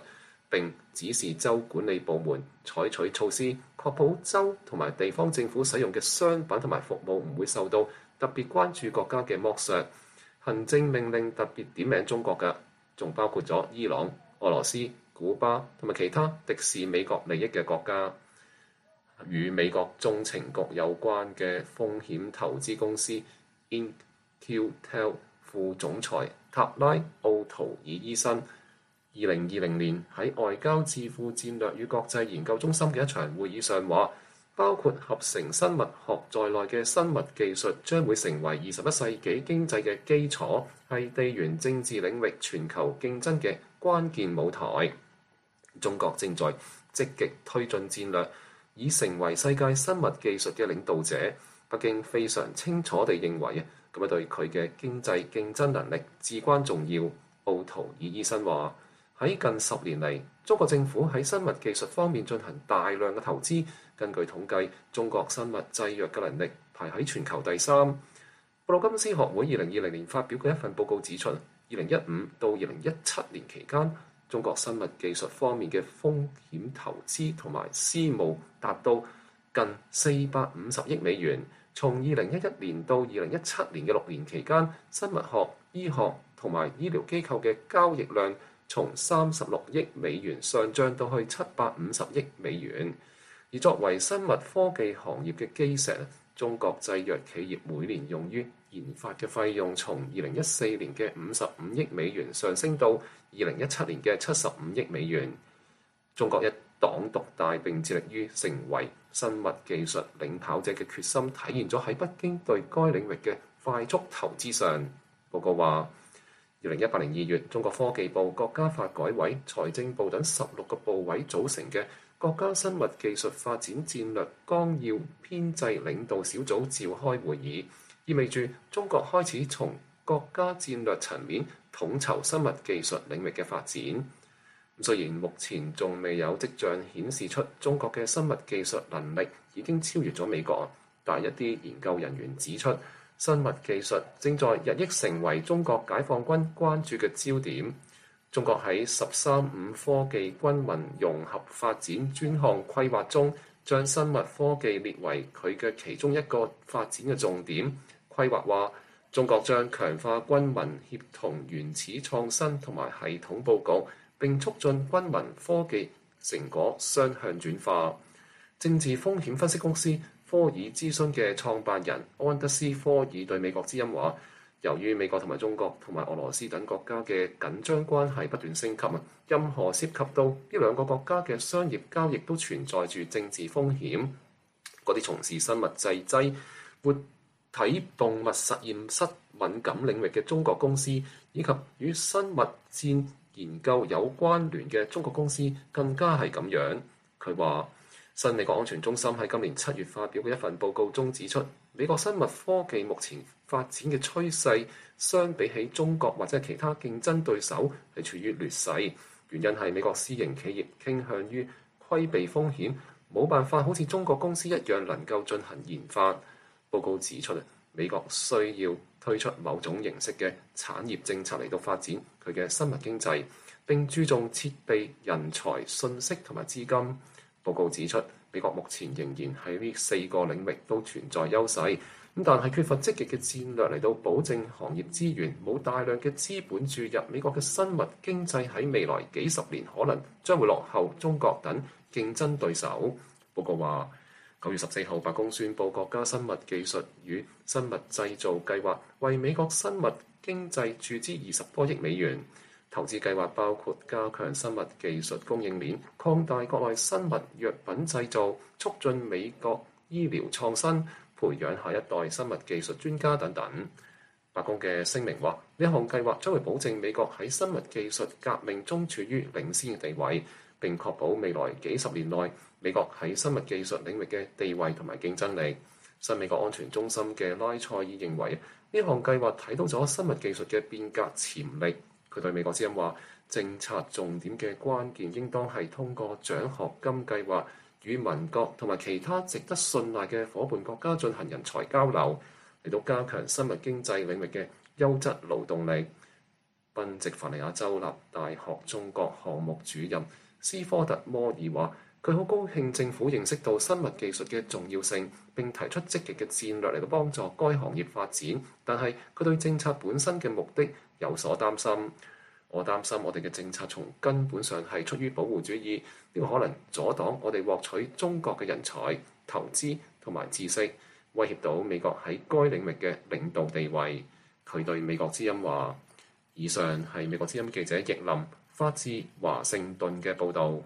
並指示州管理部門採取措施，確保州同埋地方政府使用嘅商品同埋服務唔會受到特別關注國家嘅剝削。行政命令特別點名中國嘅，仲包括咗伊朗、俄羅斯、古巴同埋其他敵視美國利益嘅國家。與美國中情局有關嘅風險投資公司 In-Q-Tel 副總裁塔拉奧圖爾醫生，二零二零年喺外交智庫戰略與國際研究中心嘅一場會議上話，包括合成生物學在內嘅生物技術將會成為二十一世紀經濟嘅基礎，係地緣政治領域全球競爭嘅關鍵舞台。中國正在積極推進戰略，以成為世界生物技術嘅領導者。北京非常清楚地認為，咁樣對佢嘅經濟競爭能力至關重要。奧圖爾醫生話：喺近十年嚟，中國政府喺生物技術方面進行大量嘅投資。根據統計，中國生物製藥嘅能力排喺全球第三。布魯金斯學會二零二零年發表嘅一份報告指出，二零一五到二零一七年期間，中國生物技術方面嘅風險投資同埋私募達到近四百五十億美元。從二零一一年到二零一七年嘅六年期間，生物學、醫學同埋醫療機構嘅交易量從三十六億美元上漲到去七百五十億美元。而作為生物科技行業嘅基石，中國製藥企業每年用於研發嘅費用從二零一四年嘅五十五億美元上升到二零一七年嘅七十五億美元。中國一黨獨大並致力於成為生物技術領跑者嘅決心，體現咗喺北京對該領域嘅快速投資上。報告話，二零一八年二月，中國科技部、國家發改委、財政部等十六個部委組成嘅國家生物技術發展戰略綱要編製領導小組召開會議，意味住中國開始從國家戰略層面統籌生物技術領域嘅發展。雖然目前仲未有跡象顯示出中國嘅生物技術能力已經超越咗美國，但一啲研究人員指出，生物技術正在日益成為中國解放軍關注嘅焦點。中國喺十三五科技軍民融合發展專項規劃中，將生物科技列為佢嘅其中一個發展嘅重點。規劃話，中國將強化軍民協同原始創新同埋系統佈局，並促進軍民科技成果雙向轉化。政治風險分析公司科爾諮詢嘅創辦人安德斯科爾對美國之音話，由於美國同埋中國同埋俄羅斯等國家嘅緊張關係不斷升級啊，任何涉及到呢兩個國家嘅商業交易都存在住政治風險。嗰啲從事生物製劑、活體動物實驗室敏感領域嘅中國公司，以及與生物戰研究有關聯嘅中國公司，更加係咁樣。佢話，新美國安全中心喺今年七月發表嘅一份報告中指出，美國生物科技目前發展嘅趨勢，相比起中國或者其他競爭對手係處於劣勢。原因係美國私營企業傾向於規避風險，冇辦法好似中國公司一樣能夠進行研發。報告指出，美國需要推出某種形式嘅產業政策嚟到發展佢嘅生物經濟，並注重設備、人才、信息同埋資金。報告指出，美國目前仍然喺呢四個領域都存在優勢，咁但係缺乏積極嘅戰略嚟到保證行業資源，冇大量嘅資本注入，美國嘅生物經濟喺未來幾十年可能將會落後中國等競爭對手。報告話，九月十四號，白宮宣布國家生物技術與生物製造計劃為美國生物經濟注資二十多億美元。投資計劃包括加強生物技術供應鏈、擴大國內生物藥品製造、促進美國醫療創新、培養下一代生物技術專家等等。白宮嘅聲明話，呢項計劃將會保證美國喺生物技術革命中處於領先嘅地位，並確保未來幾十年內美國喺生物技術領域嘅地位同埋競爭力。新美國安全中心嘅拉塞爾認為，呢項計劃睇到咗生物技術嘅變革潛力。佢對美國之音話，政策重點嘅關鍵應當係通過獎學金計劃與民國同埋其他值得信賴嘅伙伴國家進行人才交流，嚟到加強生物經濟領域嘅優質勞動力。賓夕法尼亞州立大學中國項目主任斯科特摩爾話：佢好高興政府認識到生物技術嘅重要性，並提出積極嘅戰略嚟到幫助該行業發展。但係佢對政策本身嘅目的有所擔心。我擔心我哋嘅政策從根本上係出於保護主義，呢個可能阻擋我哋獲取中國嘅人才、投資同埋知識，威脅到美國喺該領域嘅領導地位。佢對美國之音話：以上係美國之音記者易林發自華盛頓嘅報導。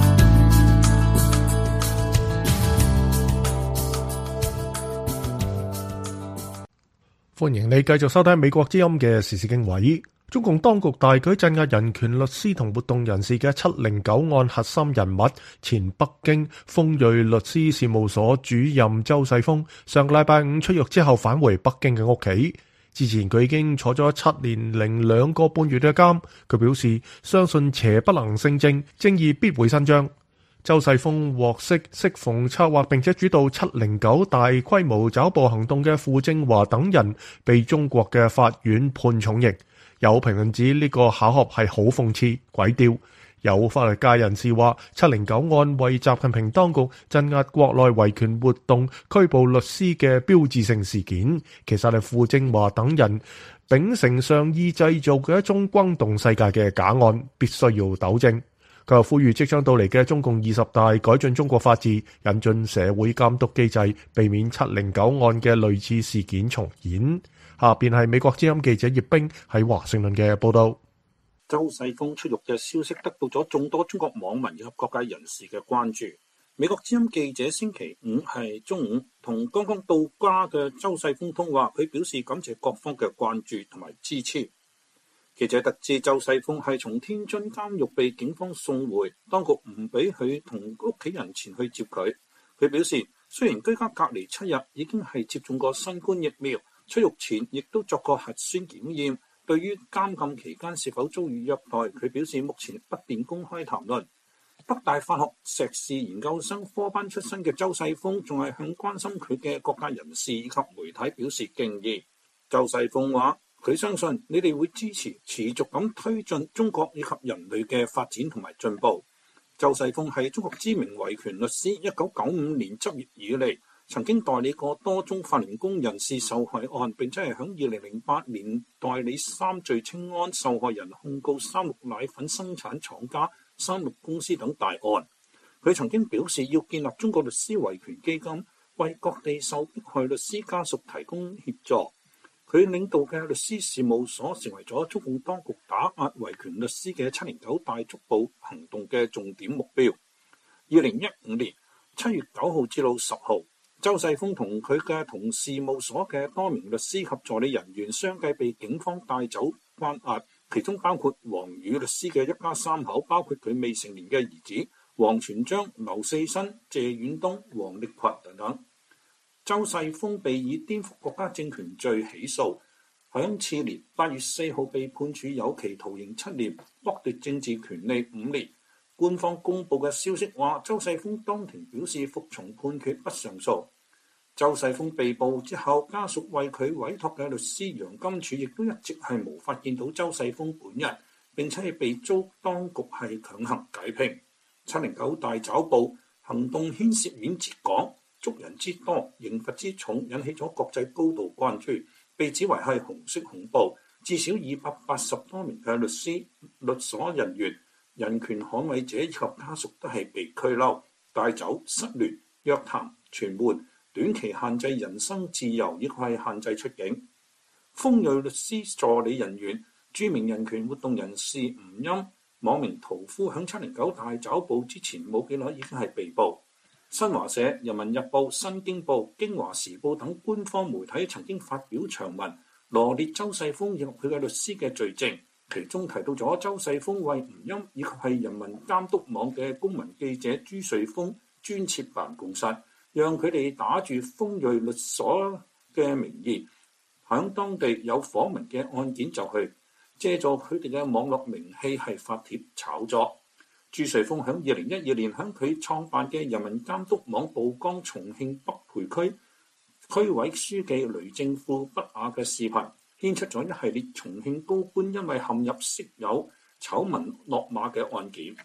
歡迎你繼續收睇美國之音嘅時事經緯。中共當局大舉鎮壓人權律師同活動人士嘅七零九案核心人物前北京豐瑞律師事務所主任周世峰，上個禮拜五出獄之後返回北京嘅屋企。之前佢已經坐咗七年零兩個半月嘅監。佢表示相信邪不能勝正，正義必會伸張。周世峰獲悉適逢策劃並且主導七零九大規模抓捕行動嘅傅政華等人被中國嘅法院判重刑。有評論指呢個巧合係好諷刺、詭調。有法律界人士話，七零九案為習近平當局鎮壓國內維權活動、拘捕律師嘅標誌性事件，其實係傅政華等人秉承上意製造嘅一宗轟動世界嘅假案，必須要糾正。佢又呼籲即將到嚟嘅中共二十大改進中國法治，引進社會監督機制，避免七零九案嘅類似事件重演。下邊係美國之音記者葉冰喺華盛頓嘅報道。 周世峰出獄嘅消息得到咗眾多中國網民以及各界人士嘅關注。美國之音記者星期五係中午同剛剛到家嘅周世峰通話，佢表示感謝各方嘅關注同埋支持。記者得知周世峰係從天津監獄被警方送回，當局唔俾佢同屋企人前去接佢。佢表示雖然居家隔離七日，已經係接種過新冠疫苗，出獄前亦都作過核酸檢驗。對於監禁期間是否遭遇虐待，佢表示目前不便公開談論。北大法學碩士研究生科班出身嘅周世峰仲係向關心佢嘅各界人士以及媒體表示敬意。周世峰話：佢相信你哋會支持持續咁推進中國以及人類嘅發展同埋進步。周世峰係中國知名維權律師，一九九五年執業以嚟，曾經代理過多宗法輪功人士受害案，並且係響二零零八年代理三聚氰胺受害人控告三鹿奶粉生產廠家三鹿公司等大案。佢曾經表示要建立中國律師維權基金，為各地受迫害律師家屬提供協助。佢領導嘅律師事務所成為咗中共當局打壓維權律師嘅七零九大捉捕行動嘅重點目標。二零一五年七月九號至到十號，周世峰同佢嘅同事務所嘅多名律師及助理人員相繼被警方帶走關押，其中包括王宇律師嘅一家三口，包括佢未成年嘅兒子王全璋、劉四新、謝遠東、王力群等等。周世峰被以顛覆國家政權罪起訴，響次年八月四號被判處有期徒刑七年，剝奪政治權利五年。官方公布嘅消息話，周世峰當庭表示服從判決，不上訴。周世峰被捕之後，家屬為佢委託嘅律師楊金柱亦都一直係無法見到周世峰本人，並且係被遭當局係強行解聘。七零九大抓捕行動牽涉面之廣，捉人之多，刑罰之重，引起咗國際高度關注，被指為係紅色恐怖。至少二百八十多名嘅律師、律所人員、人權捍衛者以及家屬都係被拘留、帶走、失聯、約談、傳喚、短期限制人身自由，亦係限制出境。豐瑞律師助理人員、著名人權活動人士吳欽、網名屠夫，響七零九大抓捕之前冇幾耐已經係被捕。新華社、人民日報、新京報、京華時報等官方媒體曾經發表長文羅列周世峰以及佢嘅律師嘅罪證，其中提到咗周世峰為吳欽以及係人民監督網嘅公民記者朱瑞峰專設辦公室，讓佢哋打住豐瑞律所嘅名義，響當地有訪問嘅案件就去借助佢哋嘅網絡名氣係發帖炒作。朱瑞峰響二零一二年響佢創辦嘅人民監督網曝光重慶北碚區區委書記雷政富不雅嘅視頻，牽出咗一系列重慶高官因為陷入色誘醜聞落馬嘅案件。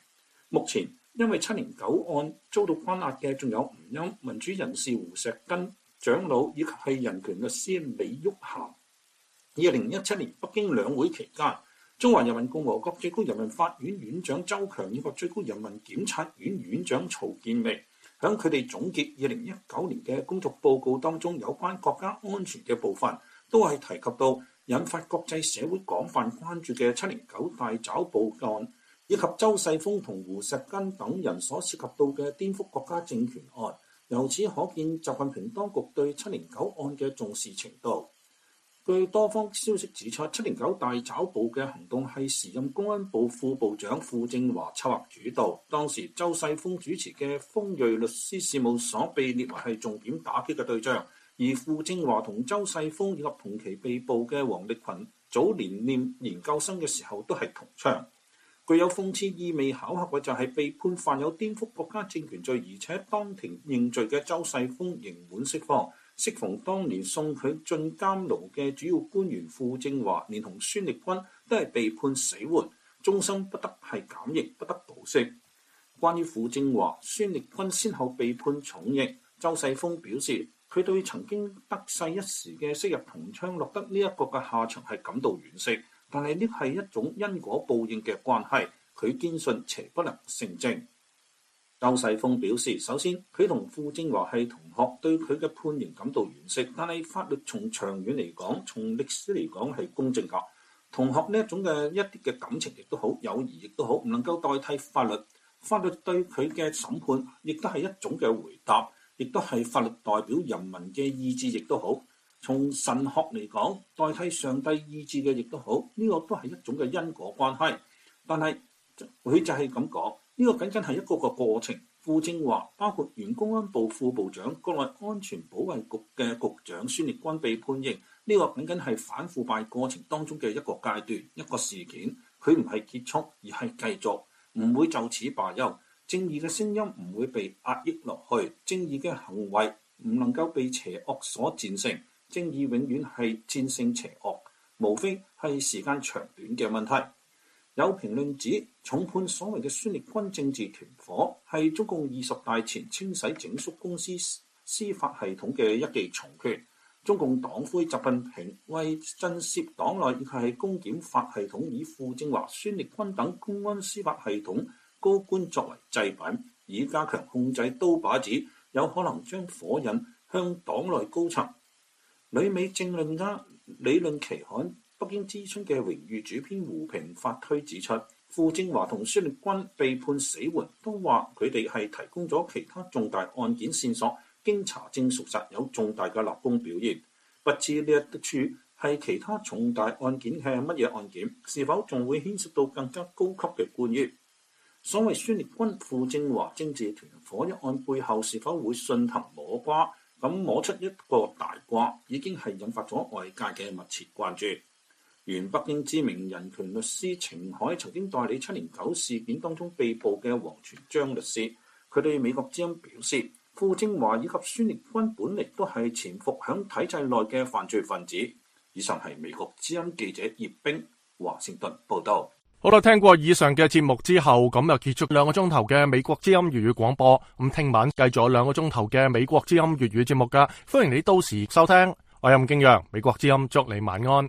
目前因為七零九案遭到關押嘅仲有吳欽、民主人士胡錫根、長老以及係人權律師李玉涵。二零一七年北京兩會期間，中華人民共和國最高人民法院院長周強以及最高人民檢察院院長曹建明響佢哋總結二零一九年嘅工作報告當中，有關國家安全嘅部分，都係提及到引發國際社會廣泛關注嘅七零九大抓捕案，以及周世峰同胡錫根等人所涉及到嘅顛覆國家政權案。由此可見，習近平當局對七零九案嘅重視程度。據多方消息指出，七零九大抓捕嘅行動係時任公安部副部長傅政華策劃主導，當時周世峰主持嘅豐瑞律師事務所被列為係重點打擊嘅對象，而傅政華同周世峰以及同期被捕嘅王力群早年念研究生嘅時候都係同窗。具有諷刺意味巧合嘅就係被判犯有顛覆國家政權罪，而且當庭認罪嘅周世峰刑滿釋放。適逢當年送佢進監牢嘅主要官員傅政華，連同孫力軍都係被判死緩，終身不得係減刑，不得保釋。關於傅政華、孫力軍先後被判重刑，周世峰表示，佢對曾經得勢一時嘅昔日同窗落得呢一個嘅下場係感到惋惜，但係呢係一種因果報應嘅關係，佢堅信邪不能勝正。周世峰表示，首先佢同傅政華係同學，對佢嘅判刑感到惋惜，但係法律從長遠嚟講，從歷史嚟講係公正㗎。同學呢一種嘅一啲嘅感情亦都好，友誼亦都好，唔能夠代替法律。法律對佢嘅審判亦都係一種嘅回答，亦都係法律代表人民嘅意志，亦都好。從神學嚟講，代替上帝意志嘅亦都好，呢、這個都係一種嘅因果關係。但係佢就係咁講。呢個僅僅係一個個過程。傅政華包括原公安部副部長、國內安全保衛局嘅局長孫力軍被判刑，呢、這個僅僅係反腐敗過程當中嘅一個階段、一個事件。佢唔係結束，而係繼續，唔會就此罷休。正義嘅聲音唔會被壓抑落去，正義嘅行為唔能夠被邪惡所戰勝。正義永遠係戰勝邪惡，無非係時間長短嘅問題。有評論指，重判所謂嘅孫力軍政治團伙係中共二十大前清洗整肅公司司法系統嘅一記重拳。中共黨魁習近平為震懾黨內以及係公檢法系統，以傅政華、孫力軍等公安司法系統高官作為祭品，以加強控制刀把子，有可能將火引向黨內高層。旅美政論家理論期刊北京之春嘅榮譽主編胡平發推指出，傅政華同孫力軍被判死緩，都話佢哋係提供咗其他重大案件線索，經查證屬實，有重大嘅立功表現。不知呢一處係其他重大案件係乜嘢案件，是否仲會牽涉到更加高級嘅官員？所謂孫力軍、傅政華政治團伙一案背後是否會順藤摸瓜？咁摸出一個大瓜，已經係引發咗外界嘅密切關注。原北京知名人權律師程海曾經代理七零九事件當中被捕嘅王全璋律師，佢對美國之音表示，傅政華以及孫力軍本嚟都係潛伏響體制內嘅犯罪分子。以上係美國之音記者葉冰華盛頓報道。 好啦，聽過以上嘅節目之後，咁就結束兩個鐘頭嘅美國之音粵語廣播。咁聽晚繼續有兩個鐘頭嘅美國之音粵語節目噶，歡迎你到時收聽。我係吳敬陽，美國之音祝你晚安。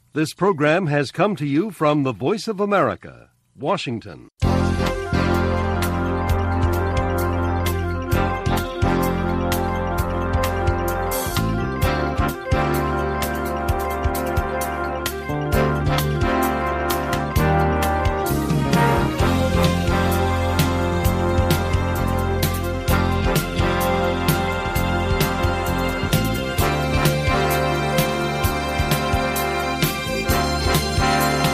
This program has come to you from the Voice of America, Washington.